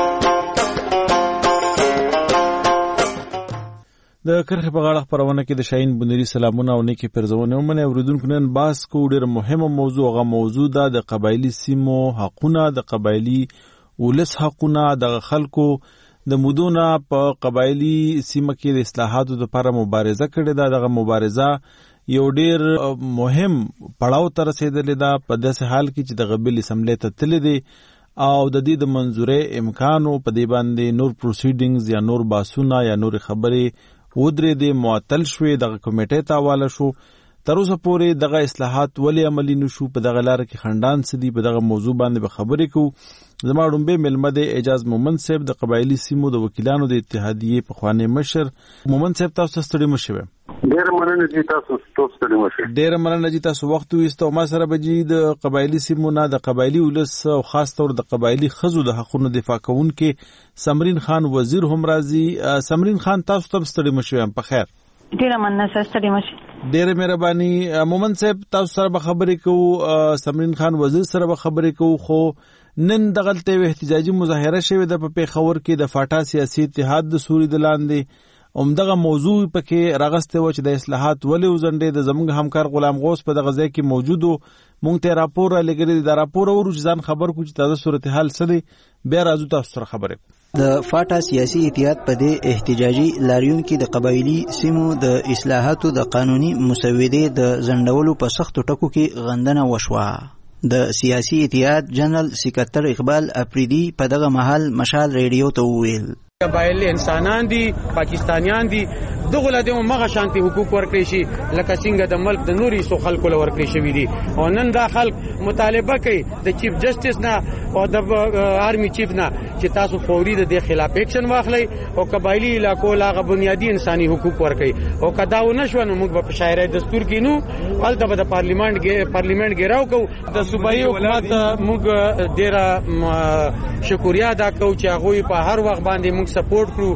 د کرخې په غاړه خبرونه کې د شاهین بونيري سلامونه او نیکی پرزونه ومنه اوریدونکو نن باس کو ډېر مهمه موضوع غو موضوع ده د قبایلی سیمو حقونه، د قبایلی ولس حقونه، د خلکو د مودونه په قبایلی سیمه کې د اصلاحاتو لپاره مبارزه کړې ده. دغه مبارزه یو ډېر مهم پړاو ته رسیدلې ده په داسې حال کې چې د قبایلی اسمبلی ته تللی دی او د دې د منظورې امکانو په دې باندې نور پروسیډینګز یا نور باسونه یا نور خبرې ودرې دې معطل شوې. دغه کمیټې ته حواله شو. تر اوسه پورې دغه اصلاحات ولې عملي نشو، په دغه لار کې خندان سدي. په دغه موضوع باندې به خبرې کوو. زما ډومبه ملمه د اعجاز مومن صاحب د قبایلی سیمو د وکیلانو د اتحادیې په خوانې مشر. مومن صاحب تاسو ستړي مشوي. ډېر مننه چې تاسو ستړي مشوي. ډېر مننه چې تاسو وخت وایستو. ما سره بجې د قبایلی سیمو نه د قبایلی ولس او خاص طور د قبایلی خزو د حقونو دفاع کوونکي سمرین خان وزیر هم راځي. سمرین خان تاسو ته ستړي مشوي. په خیر. ډیره مننه ستړي مشي. ډیره مهرباني. مومن صاحب تاسو سره به خبرې کوو، سمرین خان وزیر سره به خبرې کوو. خو نن دغلته احتجاجي مظاهره شوې ده په پیښور کې د فاټا سیاسي اتحاد د سوري د لاندې. همدغه موضوع پکې راغسته و چې د اصلاحات ولې وزنډې د زموږ همکار غلام غوث په دغه ځای کې موجود و. مونږ ته راپور را لګري. دا راپور ورو ځان خبر کو چې تازه صورتحال څه دی. بیا راځو تاسو سره خبرې. د فاټا سیاسي اتحاد په دې احتجاجي لاریون کې د قبایلی سیمو د اصلاحاتو د قانوني مسودې د ځنډولو په سختو ټکو کې غندنه وشوه. د سیاسي اتحاد جنرال سکرټر اقبال افریدي په دغه مهال مشال ریډیو ته وویل قبایل انسانان دي، پاکستانیان دي، دغه له مغه شانتي حقوق ورکړي شي لکه څنګه د ملک د نوري سو خلکو له ورکړي شوی دي. او نن دا خلک مطالبه کوي د چیف جسټس نه او د آرمي چیف نه چې تاسو فوري د خلاف اکشن واخلئ او قبایلی علاقو لاغه بنیادی انساني حقوق ورکړي. او کداو نشو نو موږ په شاعري دستور کې نو البته د پارلیمنت کې پارلیمنت ګراو کو د صوبایي حکومت موږ ډیره شکریا ادا کوو چې هغه په هر وخت باندې موږ سپورټ کړو.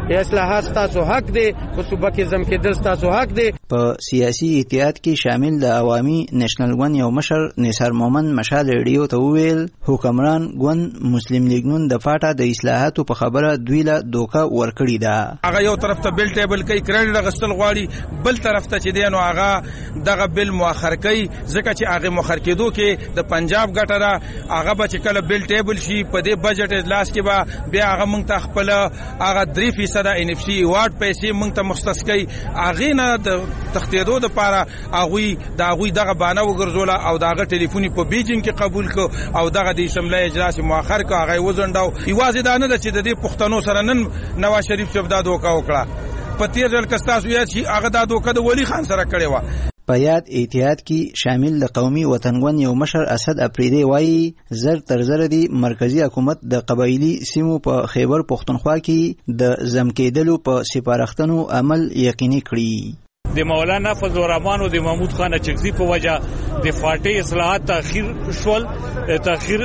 اصلاحات تاسو حق دی په صوبه کې زم کې تاسو حق دی. په سیاسي اتحاد کې شامل د عوامي نېشنل ګوند یو مشر نثار مومن مشال ریډیو ته وویل حکمران ګوند مسلم لیگ نون د فاټا د اصلاحاتو په خبره دوی له دوکه ورکړی ده. هغه یو طرف ته بل ټیبل کوي کریډټ غستل غواړي، بل طرف ته چې دی نو هغه دغه بل مؤخر کوي ځکه چې هغه مؤخر کېدو کې د پنجاب ګټه ده. هغه به چې کله بل ټیبل شي په دې بجټ اجلاس کې به بیا هغه موږ ته خپل هغه درې فیصد ان اف سی ایوارډ پیسې موږ ته مختص کوي. هغه نه د تختیدو د پاره هغه د هغه دغه بانه وګرځول او دغه ټلیفوني په بیجینګ کې قبول کو او دغه د اسمبلی اجلاس مؤخر کو هغه وزنداو. یوازې دا نه د چې د دې پښتنو سره نن نواز شریف شپ دا دوکا وکړه په تیر ځل کستاسو یا چې هغه دا دوکا د ولی خان سره کړی و. په یاد اتحاد کې شامل د قومي وطنګون یو مشر اسد اپریدی وایي زر تر زر دی مرکزی حکومت د قبایلی سیمو په خیبر پختونخوا کې د زم کېدلو په سپارښتنو عمل یقیني کړي. د مولانا فضل الرحمن او د محمود خان چغزی په وجه د فاټي اصلاحات تاخير شول تاخير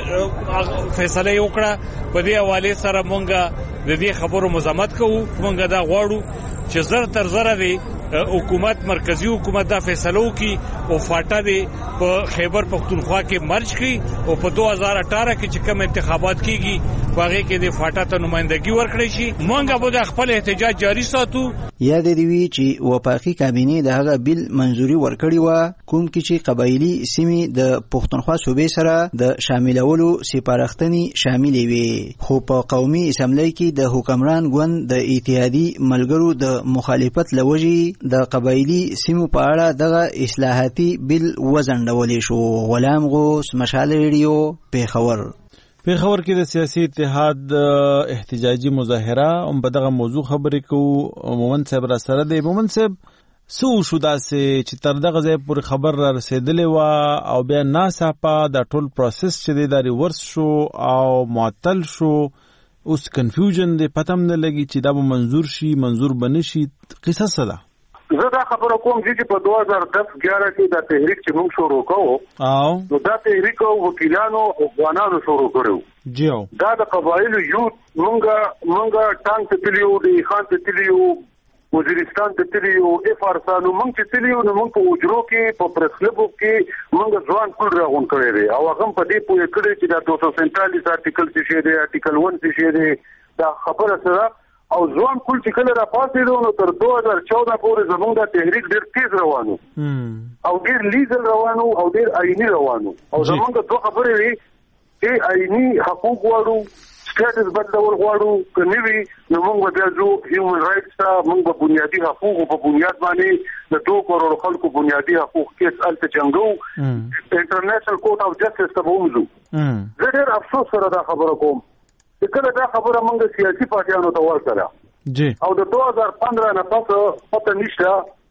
فیصله وکړه. په دې حواله سره مونږه د دې خبرو مزاحمت کوو. مونږه دا غواړو چې زر تر زر دی حکومت مرکزی حکومت دا فیصله وکړي او فاټا دی په خیبر پختونخوا کې مرج کړي او په دو هزار اٹھارہ کې چې کوم انتخابات کیږي هغه کې د فاټا ته نمائندګي ورکړي شي. مونږه به د خپل احتجاج جاری ساتو. یاد دی وی چې وفاقي کابینه د هغه بل منځوري ورکړی و کوم کې چې قبایلی سیمې د پختونخوا صوبې سره د شاملولو سپارښتنې شامل وي. خو په قومي اسمبلی کې د حکمران ګوند د اتحادي ملګرو د مخالفت لوجي د قبایلی سیمو په اړه دغه اصلاحاتي بل وزندولې شو. غلام غوث مشال ریډیو پیښور. پیښور کې د سیاسي اتحاد احتجاجي مظاهره هم په دغه موضوع خبرې کوو. مومن صاحب را سره دی. مومن صاحب سو شو داسې چې تر دغه ځای پورې خبر را رسېدلې وه او بیا ناڅاپه دا ټول پروسس چې دی دا ریورس شو او معطل شو. اوس کنفیوژن دی، پته هم نه لګي چې دا به منظور شي منظور به نه شي. قصه څه ده؟ زه دا خبره کوم چې په دوه هزار دس ګیاره کې دا تحریک چې موږ شروع کوو او نو دا تحریک وکیلانو او ځوانانو شروع کړو جیو دا د قبایلو یوت مونږه مونږه ټانک ته تلیو د خان ته تلیو وزیرستان ته تلیو اف آر سانو مونږ چې تلیو نو مونږ په اجرو کې په پریس کلبو کې مونږ ځوان ټول راغون کړی دی او هغه په دې پوهه کړی چې دا دو سو سینتالیس آرټیکل څه شی دی آرټیکل ون څه شی دی دا خبره سره او ځوان کول چې کله را پاتې نو تر دوه هزار چودہ پورې زموږ د تحریک ډېر تیز روانو او ډېر لیګل روانو او ډېر آئینی روانو او زموږ دوه خبرې وي چې آئینی حقوق غواړو سټیټس بدلول غواړو که نه وي نو موږ بیا ځو هیومن رائټس ته موږ په بنیادي حقوقو په بنیاد باندې د دوه کروڑو خلکو بنیادي حقوق کیس هلته جنګو انټرنیشنل کورټ اف جسټس ته به وځو. زه ډېر افسوس سره دا خبره کوم چې کله دا خبره موږ سیاسي پارټیانو ته ورکړه او د دوه هزار پندرہ نه پس پته نشته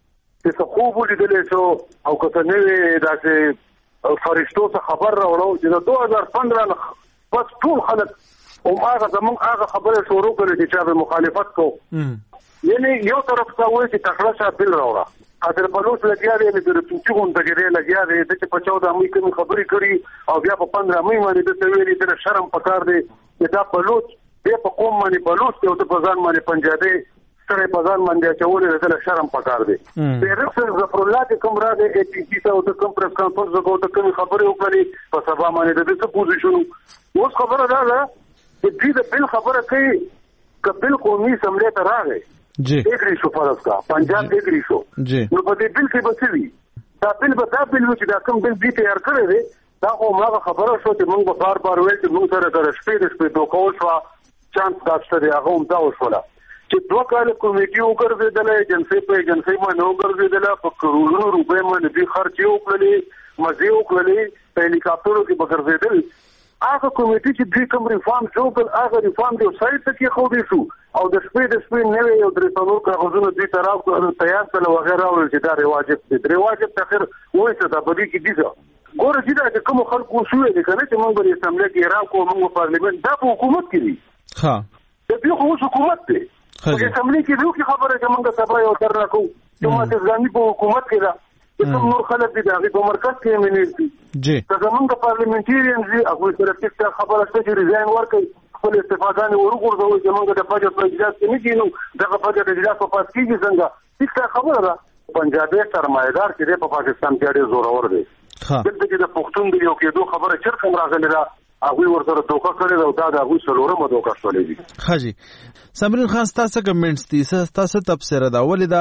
چې څه خوب ولیدلی شو او که څه نوې داسې فرشتو څه خبر راوړو چې د دوه هزار پندرہ نه پس ټول خلک هم هغه زموږ هغه خبره شروع کړې چې چا به مخالفت کو. یعنی یو طرف ته وایي چې تکړه شاه بل راوړه حاضر بلوچ لګیا دی د توچو غونډه کې لګیا دی چې په چودہ مې کوم خبرې کړي او بیا په پندرہ مې باندې د سویلي تر شرم پکار دی چې دا بلوچ دې په قوم باندې بلوچ ته او په ځان باندې پنجابي سره په ځان باندې چولې د شرم پکار دی. په رسل ظفر الله کې کوم راځي ای پی سی ته او د کوم پریس کانفرنس کو ته کوم خبرې وکړي په سبا باندې د څه پوزیشن اوس خبره ده چې دې د بل خبره کوي کبل قومي سملې ته راغی جی اګری شو فرض کا پنجاب اګری شو نو په دې بل کې بچوي دا بل به دا بل چې دا کوم بل دې تیار کړی دی دا خو هغه خبره شو چې موږ بار بار ویل چې موږ سره د شپې د شپې دوه کول شو چانس کاشته دی هغه هم دا وشوله چې دوه کال کمیټي وګرځیدله ایجنسۍ په ایجنسۍ باندې وګرځیدله په کروڑونو روپۍ باندې دې خرچې وکړلې مزې وکړلې په هلیکاپټرو کې وګرځیدل هغه کمیټي چې دې کوم ریفارم جوړ هغه ریفارم دی سایت ته کې خو دې شو او د شپې د شپې نوې یو درې څلور کاغذونه دې طرف تیار کړل وغیرہ او چې دا رواجب دي رواجب تاخير وایي څه دا بدی کې دي ګوره چې دا کوم خلکو شوې دي کنه چې موږ په اسمبلی کې را کوو موږ پارلیمنت دا په حکومت کې دي ها د دې خو حکومت دی په اسمبلی کې دوی کی خبره چې موږ سبا یو تر راکو چې موږ ځاني په حکومت کې دا چې نور خلک دي دا په مرکز کې منې دي جی که زمونږ پارلیمنټریان دي هغه سره څه خبره شته چې ریزاین ورکړي خپل استفادهانه ورغورځوي چې موږ د بجټ په اجازه کې نه کینو دغه بجټ اجازه په پاس کېږي څنګه هیڅ خبره ده پنجابي سرمایدار چې په پاکستان کې ډېر زورور دی دلته چې د پښتون دی یو کېدو خبره چرته راغلی ده هغه ورسره دوکه کړی دا د هغه سلورمه دوکه شولې دي. حاجی سمرین خان تاسو کمنټس دي تاسو تفسیر دا ولې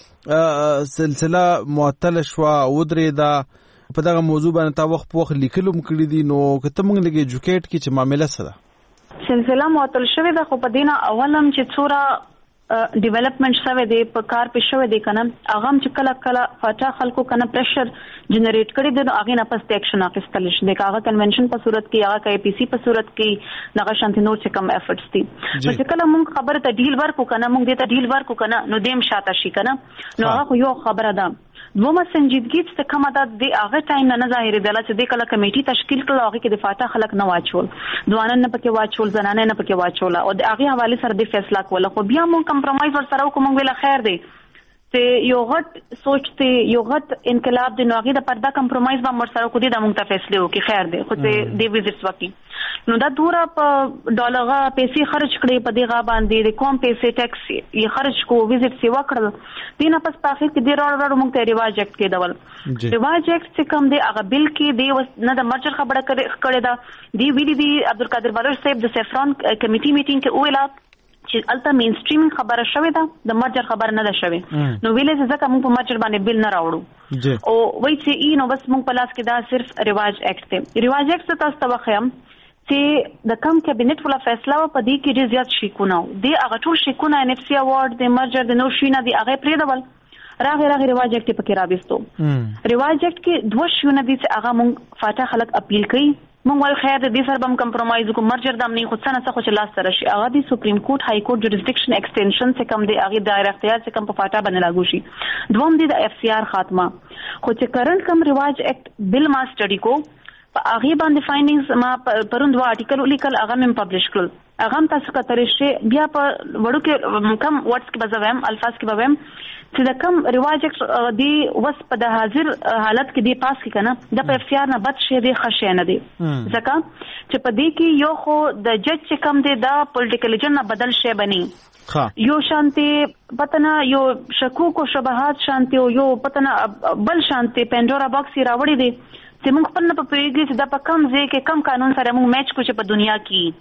دا سلسله معطل شو او درې دا په دغه موضوع باندې تا وخت په وخت لیکلم کړی دي نو کته موږ لګي ایجوکیټ کی چې معاملې سره سلسله معطل شوه د خو په دینه اولم چې څوره ډیولپمنٹ شوه دی په کار په شوه دی کنه هغه چې کله کله فاټا خلکو کنه پریشر جنریټ کړي د هغه نه پس اکشن اخیستل شي د هغه کنونشن په صورت کې هغه کې پی سی په صورت کې دغه شانتي نور چې کم افورټس دي چې کله موږ خبره ته ډیل ورکو کنه موږ دې ته ډیل ورکو کنه نو دیم شاته شي کنه نو هغه یو خبره ده دومره سنجیدګي چې کومه ده د هغه ټایم نه ظاهر دی چې د کله کمیټي تشکیل کړل هغه کې د فاټا خلک نه واچول دوانن نه پکې واچول زنانه نه پکې واچول او د هغه حواله سره د فیصله کوله خو بیا موږ کمپرمایز ور سره کوم ویل خیر دی چې یو غټ سوچ ته یو غټ انقلاب د نوغي د پردا کمپرمایز به مر سره کو دي د موږ ته فیصله وکي خیر دی خو ته د ویزټس وکي نو دا دوره په ډالرغه پیسې خرج کړي په دغه باندې د کوم پیسې ټیکس یې خرج کو ویزټ سی وکړل دینه پس په اخر کې د راړ راړ موږ ته ریواج اکټ کې ډول ریواج اکټ چې کوم دی هغه بل کې دی نه د مرجر خبره کړي دا دی ویلي دی عبدالقادر بلوچ صاحب د سفران کمیټي میټینګ کې ویلا چې الته مین سټریمینګ خبره شوې ده د مرجر خبره نه ده شوې نو ویلې ځکه موږ په مرجر باندې بل نه راوړو او وایي چې ای نو بس موږ په لاس کې دا صرف ریواج اکټ دی ریواج اکټ تاسو ته واخیم چې د کم کابینټ ولا فیصله په دې کې ډېر زیات شیکونه دی هغه ټول شیکونه ان اف سی اوارد د مرجر د نو شینه دی هغه پریډول راغی راغی ریواج اکټ پکې راوستو ریواج اکټ کې دوه شونه دي چې هغه موږ فاټا خلک اپیل کوي موږ ول خیر د دې سره بم کمپرمایز کو مرجر دم نه خو څنګه څه خو لاس سره شي هغه د سپریم کورټ های کورټ جوریسډکشن ایکسټنشن څخه کم دی هغه دایره اختیار څخه کم په فاټا باندې لاګو شي دوم دی د اف سی آر خاتمه خو چې کرنٹ کم ریواج اکټ بل ما سټڈی کو په هغه باندې فایندینګز ما پروند وا آرټیکل لیکل هغه مم پبلش کړل هغه تاسو کترې شي بیا په وړو کې کم واتس کې بزویم الفاظ کې بویم چې د کم ریواج دی وس په د حاضر حالت کې دی پاس کې کنه د په اختیار نه بد شي دی خشه نه دی ځکه چې په دې کې یو خو د جج چې کم دی دا پولیټیکل ایجنټ نه بدل شي بني یو شانتي پتنه یو شکوک او شبهات شانتي یو پتنه بل شانتي پندورا باکس راوړي دی چې موږ خپل نه په پیږي چې دا په کم ځای کې کم قانون سره موږ میچ کو چې په دنیا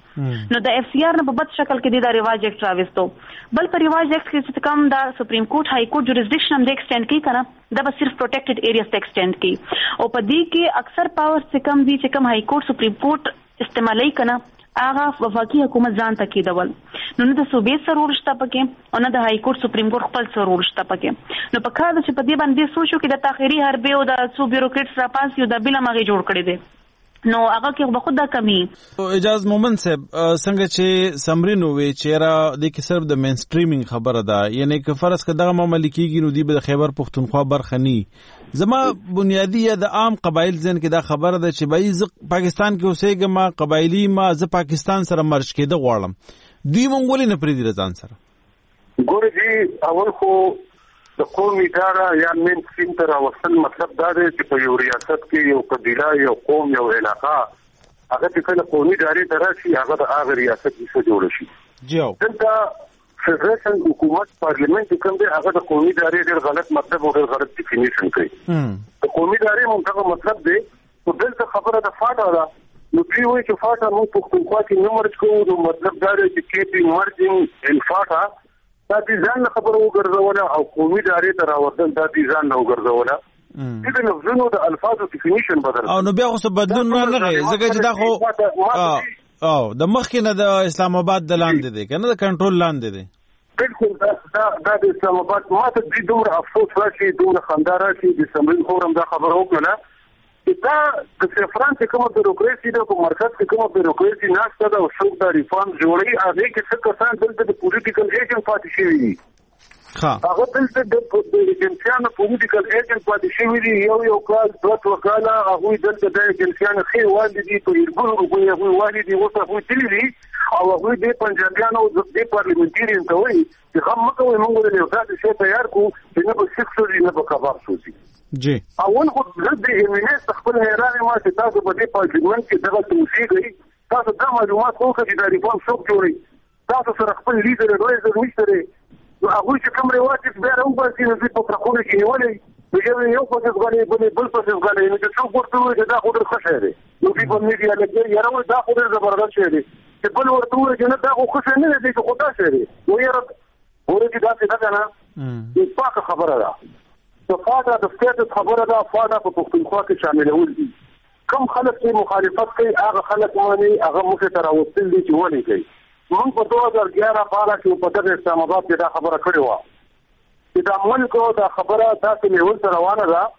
کې نو د اف سی آر نه په بد شکل کې د ریواج اکټ راوستو بل په ریواج اکټ کې چې کم دا سپریم کورټ های کورټ جوریسډکشن هم د ایکسټند کی کنه دا به صرف پروټیکټډ ایریاز ته ایکسټند کی او په دې کې اکثر پاور چې کم دي چې کم های کورټ سپریم کورټ استعمالي کنه هغه وفاقي حکومت ځان ته کېدول نو نه د صوبې سرور شته پکې او نه د های کورټ سپریم کورټ خپل سرور شته پکې نو په کار د چې په دې باندې سوچو کې د تاخيري حربې او د څو بیوروکریټس را پاس یو د بل ماغي جوړ کړی دی نو هغه کې به خود دا کمی اجازه مومن صاحب څنګه چې سمرینو وی چیرې د کې صرف د مین سټریمینګ خبره ده یعنی که فرض کړه دغه معاملې کیږي نو دی به خیبر پختونخوا برخه ني زما بنیادی یا د عام قبایل ځین کې دا خبره ده چې بای ز پاکستان کې اوسېګه ما قبایلی ما ز پاکستان سره مرج کېده غواړم دوی مونږ ولې نه پریدي ځان سره ګورې دي اول خو د قومي اداره یا مین سیم تر وصل مطلب دا دی چې په یو ریاست کې یو قبیله یو قوم یو علاقه هغه چې کله قومي ادارې ته راشي هغه د هغه ریاست څخه جوړ شي جواب دلته فدراسیون حکومت پارلیمنت کوم دی هغه د قومي ادارې ډېر غلط مطلب او ډېر غلط ډیفینیشن کوي د قومي ادارې مونږه مطلب دی او دلته خبره د فاټا ده نو دوی وایي چې فاټا موږ پښتونخوا کې نه مرج کوو نو مطلب دا دی چې کې پی مرجینګ ان فاټا دا دي ځان خبره وګرځوله او قومي ادارې ته راوړل دا دي ځان وګرځوله دغه لفظونو د الفاظو ډیفینیشن بدل او نو بیا خو بدلون نه لغی ځکه چې دا خو او د مخکې نه د اسلام آباد د لاندې دی کنه د کنټرول لاندې دی بالکل دا دا د اسلام آباد ماته د دومره افسوس راشي دومره خندا راشي د سمرین خورم دا خبره وکړه دا د سفران چې کومه بیروکراسي ده په مرکز کې کومه بیروکراسي ناشته ده او څوک دا ریفارم جوړي هغه کې څه کسان دلته د پولیټیکل ایجنټ پاتې شوي دي هغه دلته د ایجنسیانو پولیټیکل ایجنټ پاتې شوي دي یو یو کال دوه دوه کاله هغوی دلته د ایجنسیانو ښې والي دي په ارګونو روپۍ هغوی والي دي اوس هغوی تللي دي او هغوی د پنجابیانو د پارلیمنټیرین ته وایي چې غم مه کوئ موږ د یو داسې شی تیار کړو چې نه به سیخ سوځي نه به کباب سوځي جی اول خو زه د ایمینس خپل حیران ما چې تاسو په دې پارلیمنت کې دغه توصیه کوي تاسو دا معلومات وکړي چې دا ریفارم څوک جوړي تاسو سره خپل لیډر ادوایزر نشته دی نو هغوی چې کوم رواج چې بیا راوباسي نو دوی په پرخونه کې نیولی نو یو یو پسې زغلې بلې بل پسې زغلې نو چې څوک ورته وایي چې دا خو ډېر ښه شی دی نو دوی په میډیا لګي یاره وایي دا خو ډېر زبردست شی دی چې بل ورته وایي چې نه دا خو ښه شی نه دی چې خو دا شی دی نو یاره ګوره چې داسې ده که نه پاکه خبره ده د فاټا د سټیټس خبره ده فاټا په پښتونخوا کې شاملول دي کوم خلک چې مخالفت کوي هغه خلک ماني هغه موږ ته راوستل دي چې ولې کوي موږ په دوه هزار ګیاره کال کې په دغه اسلام آباد کې دا خبره کړې وه چې دا ملک دا خبره داسې لیول ته روانه ده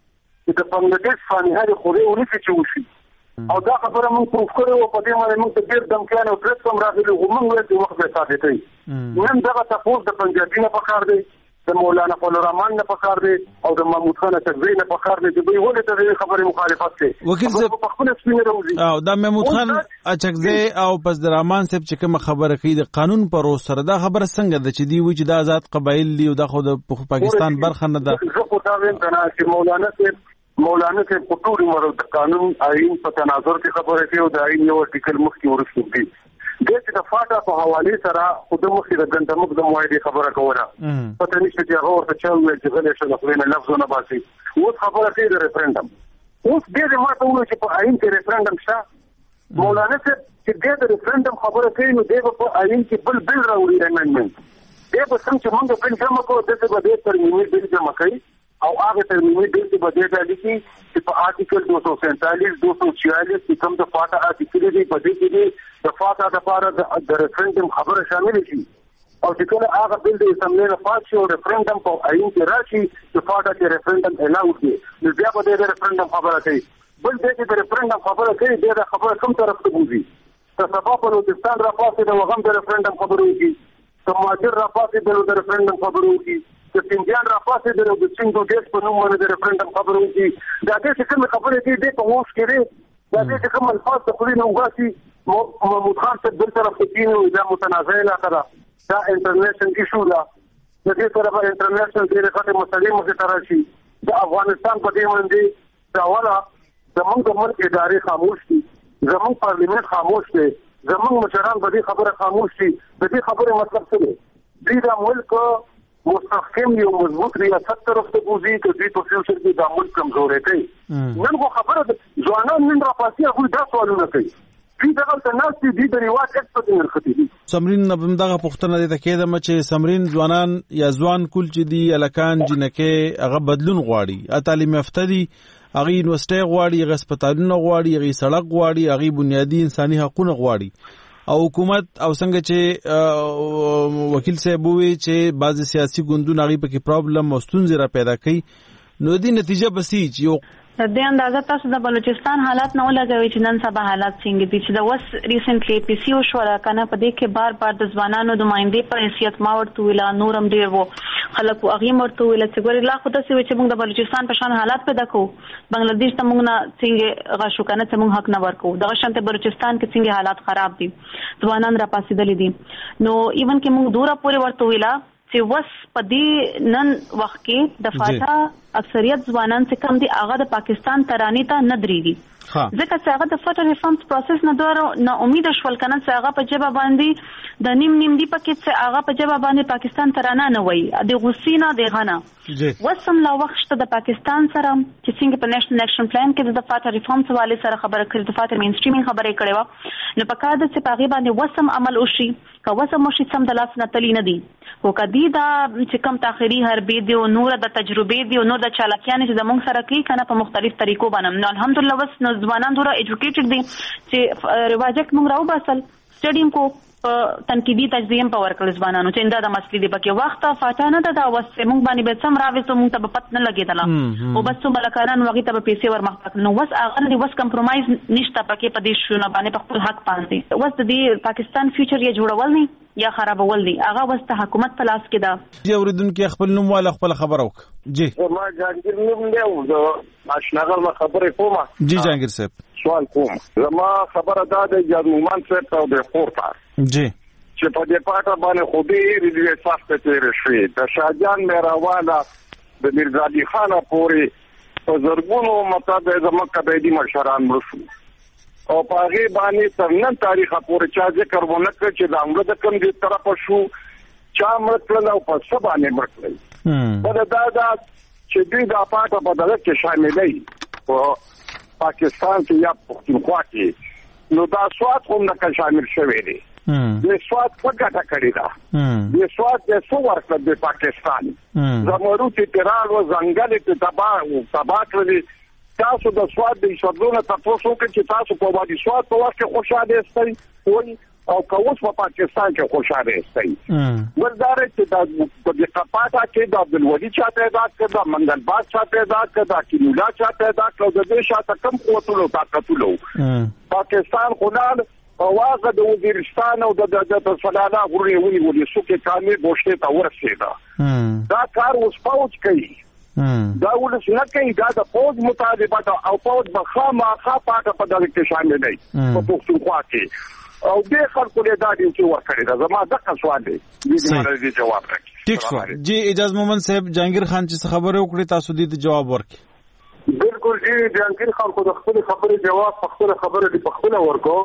چې د بنګلادیش فانحه د خدای ونیسي چې وشي او دا خبره موږ پروف کړې وه په دې باندې موږ ته ډېر دمکیان او پریس هم راغلي خو موږ ویل چې وخت به ثابتوي نن دغه تپوس د پنجابي نه پکار دی د مولانا فضل الرحمن نه پکار دی او د محمود خان اچکزي نه پکار دی چې دوی ولې ته دې خبرې مخالفت کوي وکیل صاحب په خپل سپینه راوځي او د محمود خان اچکزي او پس د رحمان صاحب چې کوم خبره کوي د قانون پر سره دا خبره څنګه ده چې دی وی چې د آزاد قبایل دی او د خو د پاکستان برخه نه ده زه خو دا وایم کنه چې مولانا صاحب مولانا صاحب په ټول عمر د قانون آئین په تناظر کې خبره کوي او د آئین یو ارټیکل مخکې ورسول دی د چې د فاټا په حواله سره خود مخې د ګندمک د موعده خبره کوله پته نشته چې هغه ورته چا ویل چې غلې شو خو نه لفظونه باسي اوس خبره کوي د ریفرندم اوس دې ماته وایي چې په آئین کې ریفرندم شته مولانا چې دې د ریفرندم خبره کوي نو دې په آئین کې بل بل راوړي امندمنت دې په څنګه چې موږ بل جمع کوو د څه به دې ترمیم بل جمع کوي او هغه ترمیم بل چې به دې د لیکي چې په آرټیکل دو سو سینتالیس دو سو چھیالیس کې کوم د فاټا آرټیکل دی په دې کې د فاټا د لپاره د ریفرندم خبره شامل شي او چې کله هغه بل د اسمبلی نه پات شي او ریفرندم په آئین کې راشي چې فاټا کې ریفرندم اعلان کړي نو بیا به د ریفرندم خبره کوي بل دې چې د ریفرندم خبره کوي د خبره کوم طرف ته بوزي ته سبا په بلوچستان را پاسې د وغم د ریفرندم خبره وکړي ته مهاجر را پاسې د ریفرندم خبره وکړي د پنځان را پاسې د سنگو ډیس په نوم باندې د ریفرندم خبره وکړي دا دې چې کوم خبره کوي د په اوس کې دا دې چې کوم الفاظ ته خوري نو غاسي محمود خان ته بل طرف ته کینو دا متنازع علاقه ده دا انټرنیشنل ایشو ده د دې سره په انټرنیشنل کې د خاطر مسلې مخه تر شي د افغانستان په دې باندې دا ولا زمونږ د ملک ادارې خاموش دي زمونږ پارلیمنت خاموش دی زمونږ مشران په دې خبره خاموش دي د دې خبره مطلب څه دی دې دا ملک مستحکم یو مضبوط ریاست طرف ته بوزي چې دوی په فیوچر کې د ملک کمزوري کوي نن خو خبره ځوانان نن را پاسي هغه دا سوالونه کوي دوی دغه ته ناستي دي د ریواج اکسپرت مرختی دي سمرین دغه پښتنه دي تکیه د چې سمرین ځوانان یا ځوان کول چې دي الکان جنکه هغه بدلون غواړي ا تعلیم یافته دي هغه یونیورسيټي غواړي هغه هسپتالونه غواړي هغه سړک غواړي هغه بنیادی انساني حقوق غواړي او حکومت او څنګه چې وکیل صاحب وی چې بعض سیاسي ګوندونه غي په کې پرابلم او ستونزې را پیدا کړي نو دې نتیجه بسیج یو د اندازه تاسو د بلوچستان حالات نه ولګوي چې نن سبا حالات څنګه دي چې د وس ریسنټلی پی سی او شو راکنه په دې کې بار بار د ځوانانو د مایندې پر حیثیت ما ورته ویلا نورم ډیر وو خلکو هغه مرته ویل چې ګور الله خدای سي چې موږ د بلوچستان په شان حالات پیدا کوو بنگلاديش ته موږ نه څنګه غشو کنه چې موږ حق نه ورکو د شانته بلوچستان کې څنګه حالات خراب دي ځوانان را پاسېدل دي نو ایون کې موږ دوره پورې ورته ویلا چې وس په دې نن وخت کې د فاټا اکثریت ځوانان چې کم دي هغه د پاکستان ترانې ته نه درېږي ځکه چې هغه د فاټا ریفارمز پروسس نه دوه نه امید شول کنه چې هغه په جبه باندې د نیم نیم دی پکې چې هغه په جبه باندې پاکستان ترانه نه وای د غوسینا د غنا وسم لا وخت شته د پاکستان سره چې څنګه په نېشنل اکشن پلان کې د فاټا ریفارمز حواله سره خبره کړې د فاټا مین سټریمینګ خبره کړې و نو په کار د چې پاغي باندې وسم عمل وشي که وسم وشي سم د لاس نه تلی نه دی او کدی دا چې کم تاخيري حربي دی او نور د تجربې دی او نور د چالاکیان چې زموږ سره کوي کنه په مختلف طریقو باندې نو الحمدلله وس نو ځوانان دوره ایجوکیټډ دي چې رواجک موږ راو باسل سټډیم کو تنقیدی تجزیه په ورکل ځوانانو چې انده د مسلې دی پکې وخت فاټا نه ده وس موږ باندې به سم راوي سو موږ ته پت نه لګیدل او بس ملکانان وغي ته په پیسې ور مخ نو وس اغه دی وس کمپرمایز نشته پکې په دې شونه باندې په خپل حق باندې وس د پاکستان فیوچر یې جوړول نه یا خرابول دي هغه وس ته حکومت په لاس کې ده جی اوریدونکو خپل نوم والا خپل خبر وک جی ما جانګیر نوم دی او آشناغل ما خبره کومه جی جانګیر صاحب سوال کوم زما خبره ده د جرمومان صاحب او د خورتا جی چې په دې پاټه باندې خو دې ریډیو سخت تیر شي د شاهجان مهروالا د میرزا علي خان پورې په زرګونو مطابق زموږ قبایلی مشران مرشو او په هغه باندې تر نن تاریخ پورې چا ذکر ونه کړ چې د امر د کوم دي طرف شو چا مطلب او په سبا نه مطلب بل دا دا چې دوی د اپاټ په بدله کې شاملې او پاکستان کې یا پښتونخوا کې نو دا سواد هم نه شامل شوی دی د سواد په ګټه کړی دا د سواد د څو ورکړه د پاکستان زمرو چې ترال او ځنګل ته تباہ او تباہ کړی تاسو د سواد د شودونه تاسو کې تاسو په وادي سواد په وخت کې خوشاله استئ وای او کوس په پاکستان کې خوشاله استئ ولدار چې د د قپاټا کې د عبدالولي چا پیدا کړ د منګلباد چا پیدا کړ د کینولا چا پیدا کړ د دې شاته کم قوتونو طاقتونو پاکستان خلال اواز د وزیرستان او د د فلانا غوري ونی ولې سکه کامل بوشته تا ورسېدا دا کار اوس پوج کوي دا ولس نه کوي دا د پوج مطالبه او پوج بخامه خاطه په دغه کې شامل دی په پښتونخوا کې او دې خلکو له دادي چې ورکړي دا زما دغه سوال دی دې مرزي جواب راکړي ټیک شو جی اجازه مومن صاحب جهانگیر خان چې خبره وکړي تاسو دې جواب ورکړي بالکل جی جهانگیر خان کو د خپل خبره جواب په خپل خبره دی په خپل ورکو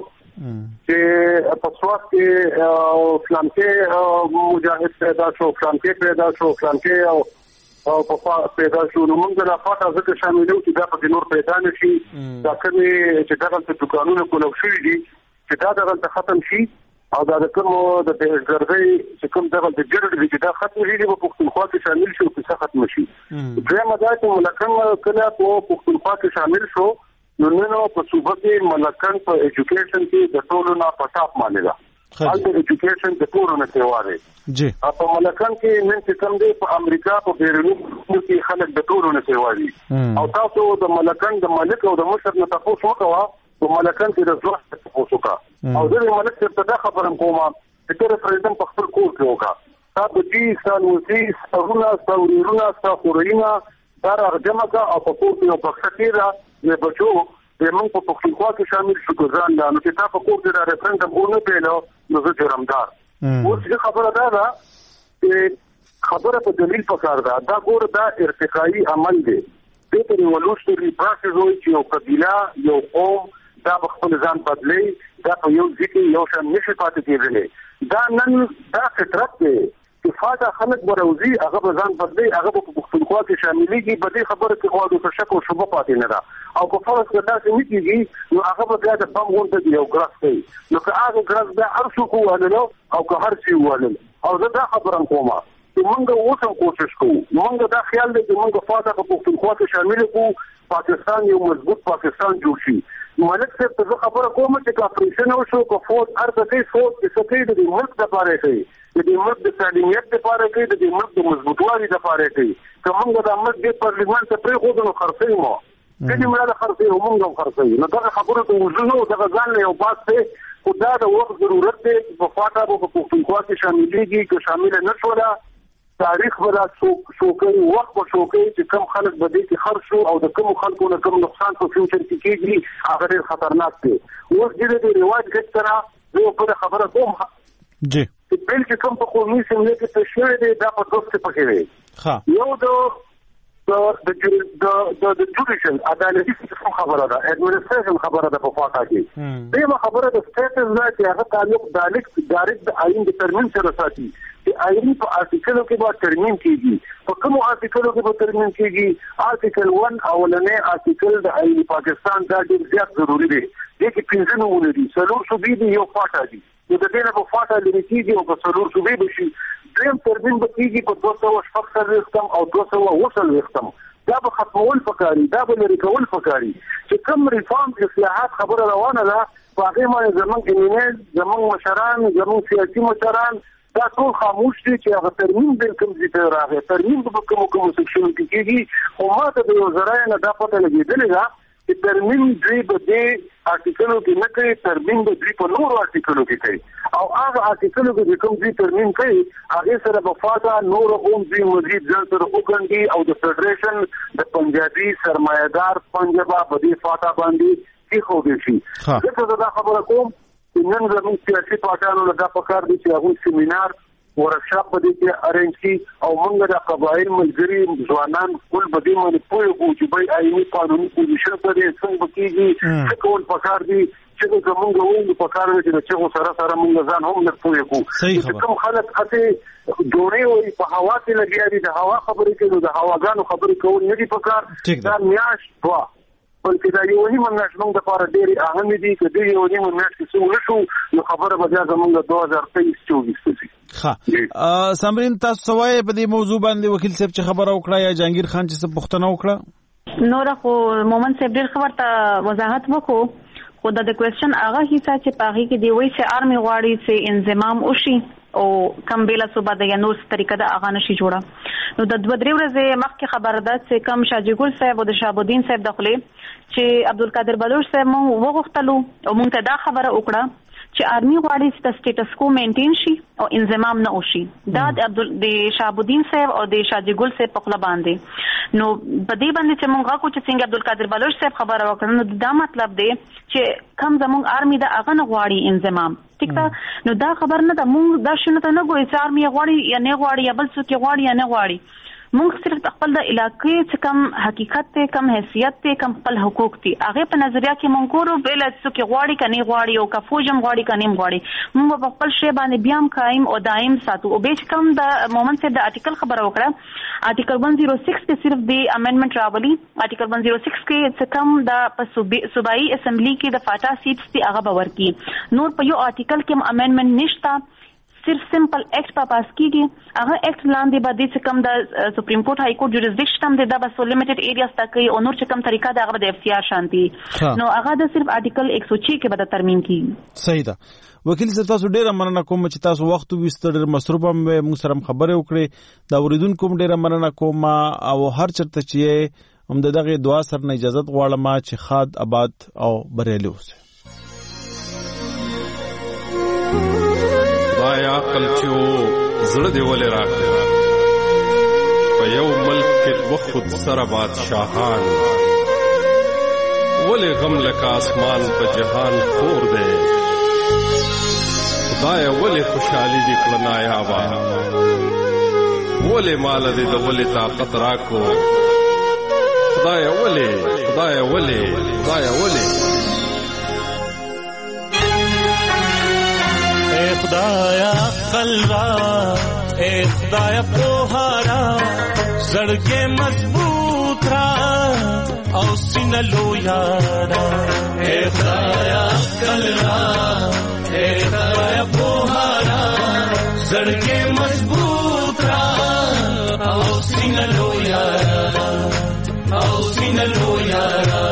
چې په سواد کې اسلام کې مجاهد پیدا شو اسلام کې پیدا شو اسلام کې او او په پیدا شو نو موږ د افاقه ځکه شاملو چې دا په نور پیدا نشي دا کومه چې دغه دکانونه کولو شي دي چې دا دغه ختم شي او دا کوم د ګرځي چې کوم دغه د ګرځي چې دا ختم شي په پښتونخوا کې شامل شي او څه ختم شي درېمه دا چې ملکن کله په پښتونخوا کې شامل شو نو نن په صوبه کې ملکن په ایجوکیشن کې د ټولو نه په ټاپ باندې ده حالت ایجوکیشن د ټولو نه سیواره جی په ملکن کې نن چې کوم دی په امریکا په بیرونی کې خلک د ټولو نه سیواري او تاسو د ملکن د ملک او د مشر نه تاسو وکوا په ملکن کې د ځوان تاسو وکا او د ملک څخه دا خبرم کومه چې ریفرندم په خپل کور کې وکا تاسو دې سالوزي ستورونه ستورونه ستورونه دا راځم کا او په کور کې په خطیره نه بچو زمون په پښتونخوا کې شامل شو ګزان دا نو چې تاسو په کور کې د ریفرندم ونه پیلو نو زه جرمدار اوس چې خبره ده دا چې خبره په دلیل پکار ده دا ګور دا ارتقائي عمل دی د ته ریولوشنري پروسس وایي چې یو قبیله یو قوم دا خپل ځان بدلی دا په یو ځکه یو شان نشي پاتې کېدلی دا نن دا فطرت دی چې فاده خلک بروزي هغه ځان بدلی هغه په پښتونخوا کې شاملېږي په دې خبره کې خو د شک او شبهه پاتې نه ده او په فرض کې دا چې نکېږي نو هغه به د بم غونډه دی یو ګراس دی نو که هغه ګراس دا ارشو کوو او که هر شي ولل او زه دا خبره کومه چې موږ اوس هم کوشش کوو موږ دا خیال دی چې موږ فاده په پښتونخوا کې شامل کوو پاکستان یو مضبوط پاکستان جوړ شي ملک صاحب ته خبره کوم چې اپریشن وشو کو فوج ارته فوج چې سکه د ملک د لپاره کوي د ملک د تعلیمیت لپاره کوي د ملک د مضبوطوالي لپاره کوي کوم د ملک د پارلیمان ته پرې خو د خرڅي مو کله موږ د خرڅي هم د خرڅي نو دا خبره ته وزنو د غزان یو باس ته خدای د وخت ضرورت دی په فاټا په پښتونخوا کې شاملېږي که شامل نه شولا تاریخ ولا شوکې وخت په شوکې چې کم خلک بده کې خرج شو او د کوم خلکو نه کوم نقصان په فیوچر کې کېږي هغه ډېر خطرناک دی اوس دې د ریواج کړه یو په خبره کوم جی بل چې کوم په قومي سیمه کې تشویق دی دا په دوست پکې دی ها یو د د د د د جوډیشل عدالتي سیستم خبره ده اډمنسټریشن خبره ده په فاټا کې دغه خبره د سټیټس نه چې هغه تعلق دالک ډایرکټ د آئین د ترمیم سره ساتي چې آئین په آرټیکلو کې به ترمیم کیږي په کوم آرټیکلو کې به ترمیم کیږي آرټیکل ون اولنې آرټیکل د آئین پاکستان دا ډېر زیات ضروری دی چې پنځه نومونه دي څلور صوبې دي یو فاټا دي نو د دې نه په فاټا لري کیږي او په څلور صوبې بشي دریم ترمیم به کیږي په دوه سوه شپږ څلوېښتم او دوه سوه اووه څلوېښتم دا به ختمول پکاري دا به لري کول پکاري چې کوم ریفارم اصلاحات خبره روانه ده په هغه باندې زمونږ ایمینل زمونږ مشران زمونږ سیاسي مشران دا ټول خاموش دي چې هغه ترمیم بالکل دې راغی ترمیم په کوم کوم سیکشن کې کیږي خو ماته د وزرای نه دا پته لګیدلې ده چې ترمیم دې به دې آرټیکلو کې نه کوي ترمیم به دې په نورو آرټیکلو کې کوي او هغه آرټیکلو کې کوم دې ترمیم کوي هغه سره په فاده نور هم دې مزید ځل سره وګڼي او د فدریشن د پنجابي سرمایدار پنجابا په دې فاده باندې کې خو دې شي زه دا خبره کوم چې نن زموږ سیاسي پارټیانو له دا پکار دي چې هغه سیمینار ورکشاپ په دې کې ارینج کی او موږ د قبایل ملګری ځوانان ټول په دې باندې پوه وو چې به آئینی قانوني پوزیشن په دې څنګه کېږي څه کول پکار دي چې زمونږ وو په کار کې چې سره سره مونږ ځان هم نه پوهې کو چې کوم خلک اته دوړې وي په هوا کې لګیا دي د هوا خبرې کوي د هواګانو خبرې کوي نه دي په کار دا میاش وا بلکې دا یو نیمه میاشت موږ لپاره ډېرې اهمې دي که دې یو نیمه میاشت کې څه ونه شو نو خبره به بیا زموږ دوه هزار تېئس چوبیس ته شي. ښه سامرین تاسو څه وایئ په دې موضوع باندې وکیل صاحب چې خبره وکړه یا جهانګیر خان چې څه پوښتنه وکړه؟ نوره خو مومن صاحب ډېر ښه ورته وضاحت وکړو خو د کوېسچن هغه حصہ چې په هغې کې دی وایي چې آرمي غواړي چې انضمام وشي او کم بیله صوبه د یا نور طریقه د هغه نشي جوړه نو د دوه درې ورځې مخکې خبره ده چې کم شاجي ګل صاحب او د شهابالدین صاحب د خولې چې عبدالقادر بلوچ صاحب مونږ وغوښتلو او مونږ ته دا خبره وکړه چې آرمي غواړي چې د سټیټس کو مینټین شي او انضمام نه وشي دا د عبدال د شهابالدین صاحب او د شاجي ګل صاحب په خوله باندې نو په دې باندې چې مونږ غواړو چې څنګه عبدالقادر بلوچ صاحب خبره وکړه نو دا مطلب دی چې کم زمونږ آرمي د هغه نه غواړي انضمام ٹھیک ده نو دا خبر نه ده مونږ دا شنو ته نه ګوري چې آرمي غواړي یا نه غواړي یا بل څوک غواړي یا نه غواړي مونږ صرف خپل د علاقې څخه کم حقیقت ته کم حیثیت ته کم خپل حقوق دي هغه په نظریه کې مونږ ګورو بل څوک غواړي کني غواړي او کفوجم غواړي کني غواړي مونږ په خپل شی باندې بیا هم قائم او دائم ساتو او به کم د مومن صاحب د آرټیکل خبره وکړه آرټیکل one oh six کې صرف د امندمنت راولي آرټیکل one oh six کې څه کم د صوبایي اسمبلی کې د فاټا سیټس دي هغه باور کی نور په یو آرټیکل کې امندمنت نشته صرف سمپل ایکټ په پاس کیږي هغه ایکټ لاندې باندې چې کوم د سپریم کورټ های کورټ جوریسډکشن دی دا بس لیمیټډ ایریاز تک او نور چې کوم طریقه دا هغه د اف سی آر شانتي نو هغه د صرف آرټیکل one oh six کې به ترمیم کیږي. صحیح ده وکیل صاحب تاسو ډیره مننه کوم چې تاسو وخت وستر ډیر مصروف هم موږ سره خبرې وکړې دا اوریدونکو کوم ډیره مننه کوم او هر چرته چې هم دغه دعا سره نه اجازه غواړم چې خاد آباد او بریالي اوسه. خدای عقل چې و زړه دی ولې راکړه په یو ملک کې وخت سره بادشاهان ولې غم لکه اسمان په جهان خور دی خدای ولې خوشحالي دې کړه نایابه ولې مال دې د ولې طاقت راکو خدای ولې خدای ولې خدای ولې خدایا عقل را اے خدایا پوهارا زړګې مضبوط را او سینه لویارا اے خدایا عقل را اے خدایا پوهارا زړګې مضبوط را او سینه لویارا او سینه لویارا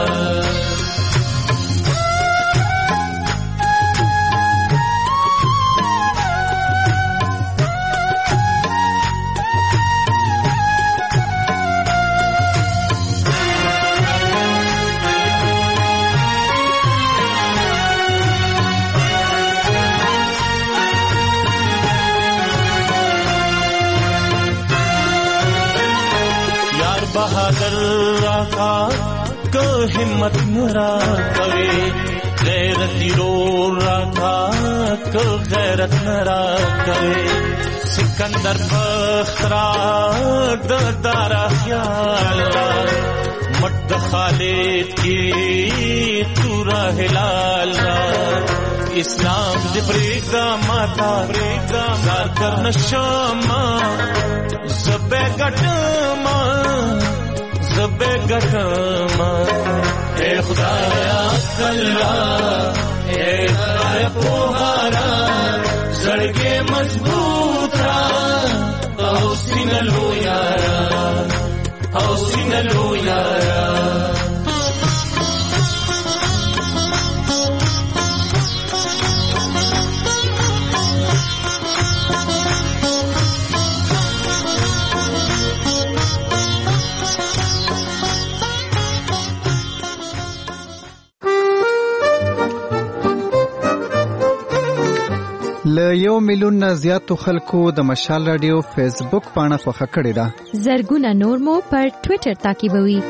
बहादुर राका को हिम्मत नरा कवे गैरती रो राका को गैरत नरा कवे सिकंदर बखरा दारा ख्याल मट खालिद की तूरा हिलाल इस्लाम दे प्रेदा माता प्रेदा जार कर नशामा ज़बे गटमा ज़बे गटमा ए खुदाया कल्ला ए खुदाया पोहारा सड़के मजबूत रा औ सीना लो यारा औ सीना लो यारा ل یو میلیون نه زیاتو خلکو د مشال رادیو فیسبوک پاڼه خوښه کړې ده. زرګونه نور مو پر ټوئیټر تعقیبوي.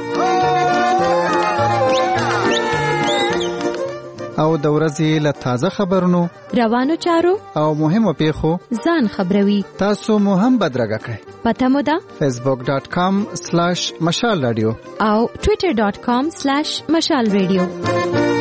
او د ورځې له تازه خبرونو روانو چارو او مهمو پیښو ځان خبروي. تاسو مو هم بدرګه کړئ. پته مو ده facebook dot com slash mashal radio او twitter dot com slash mashal radio.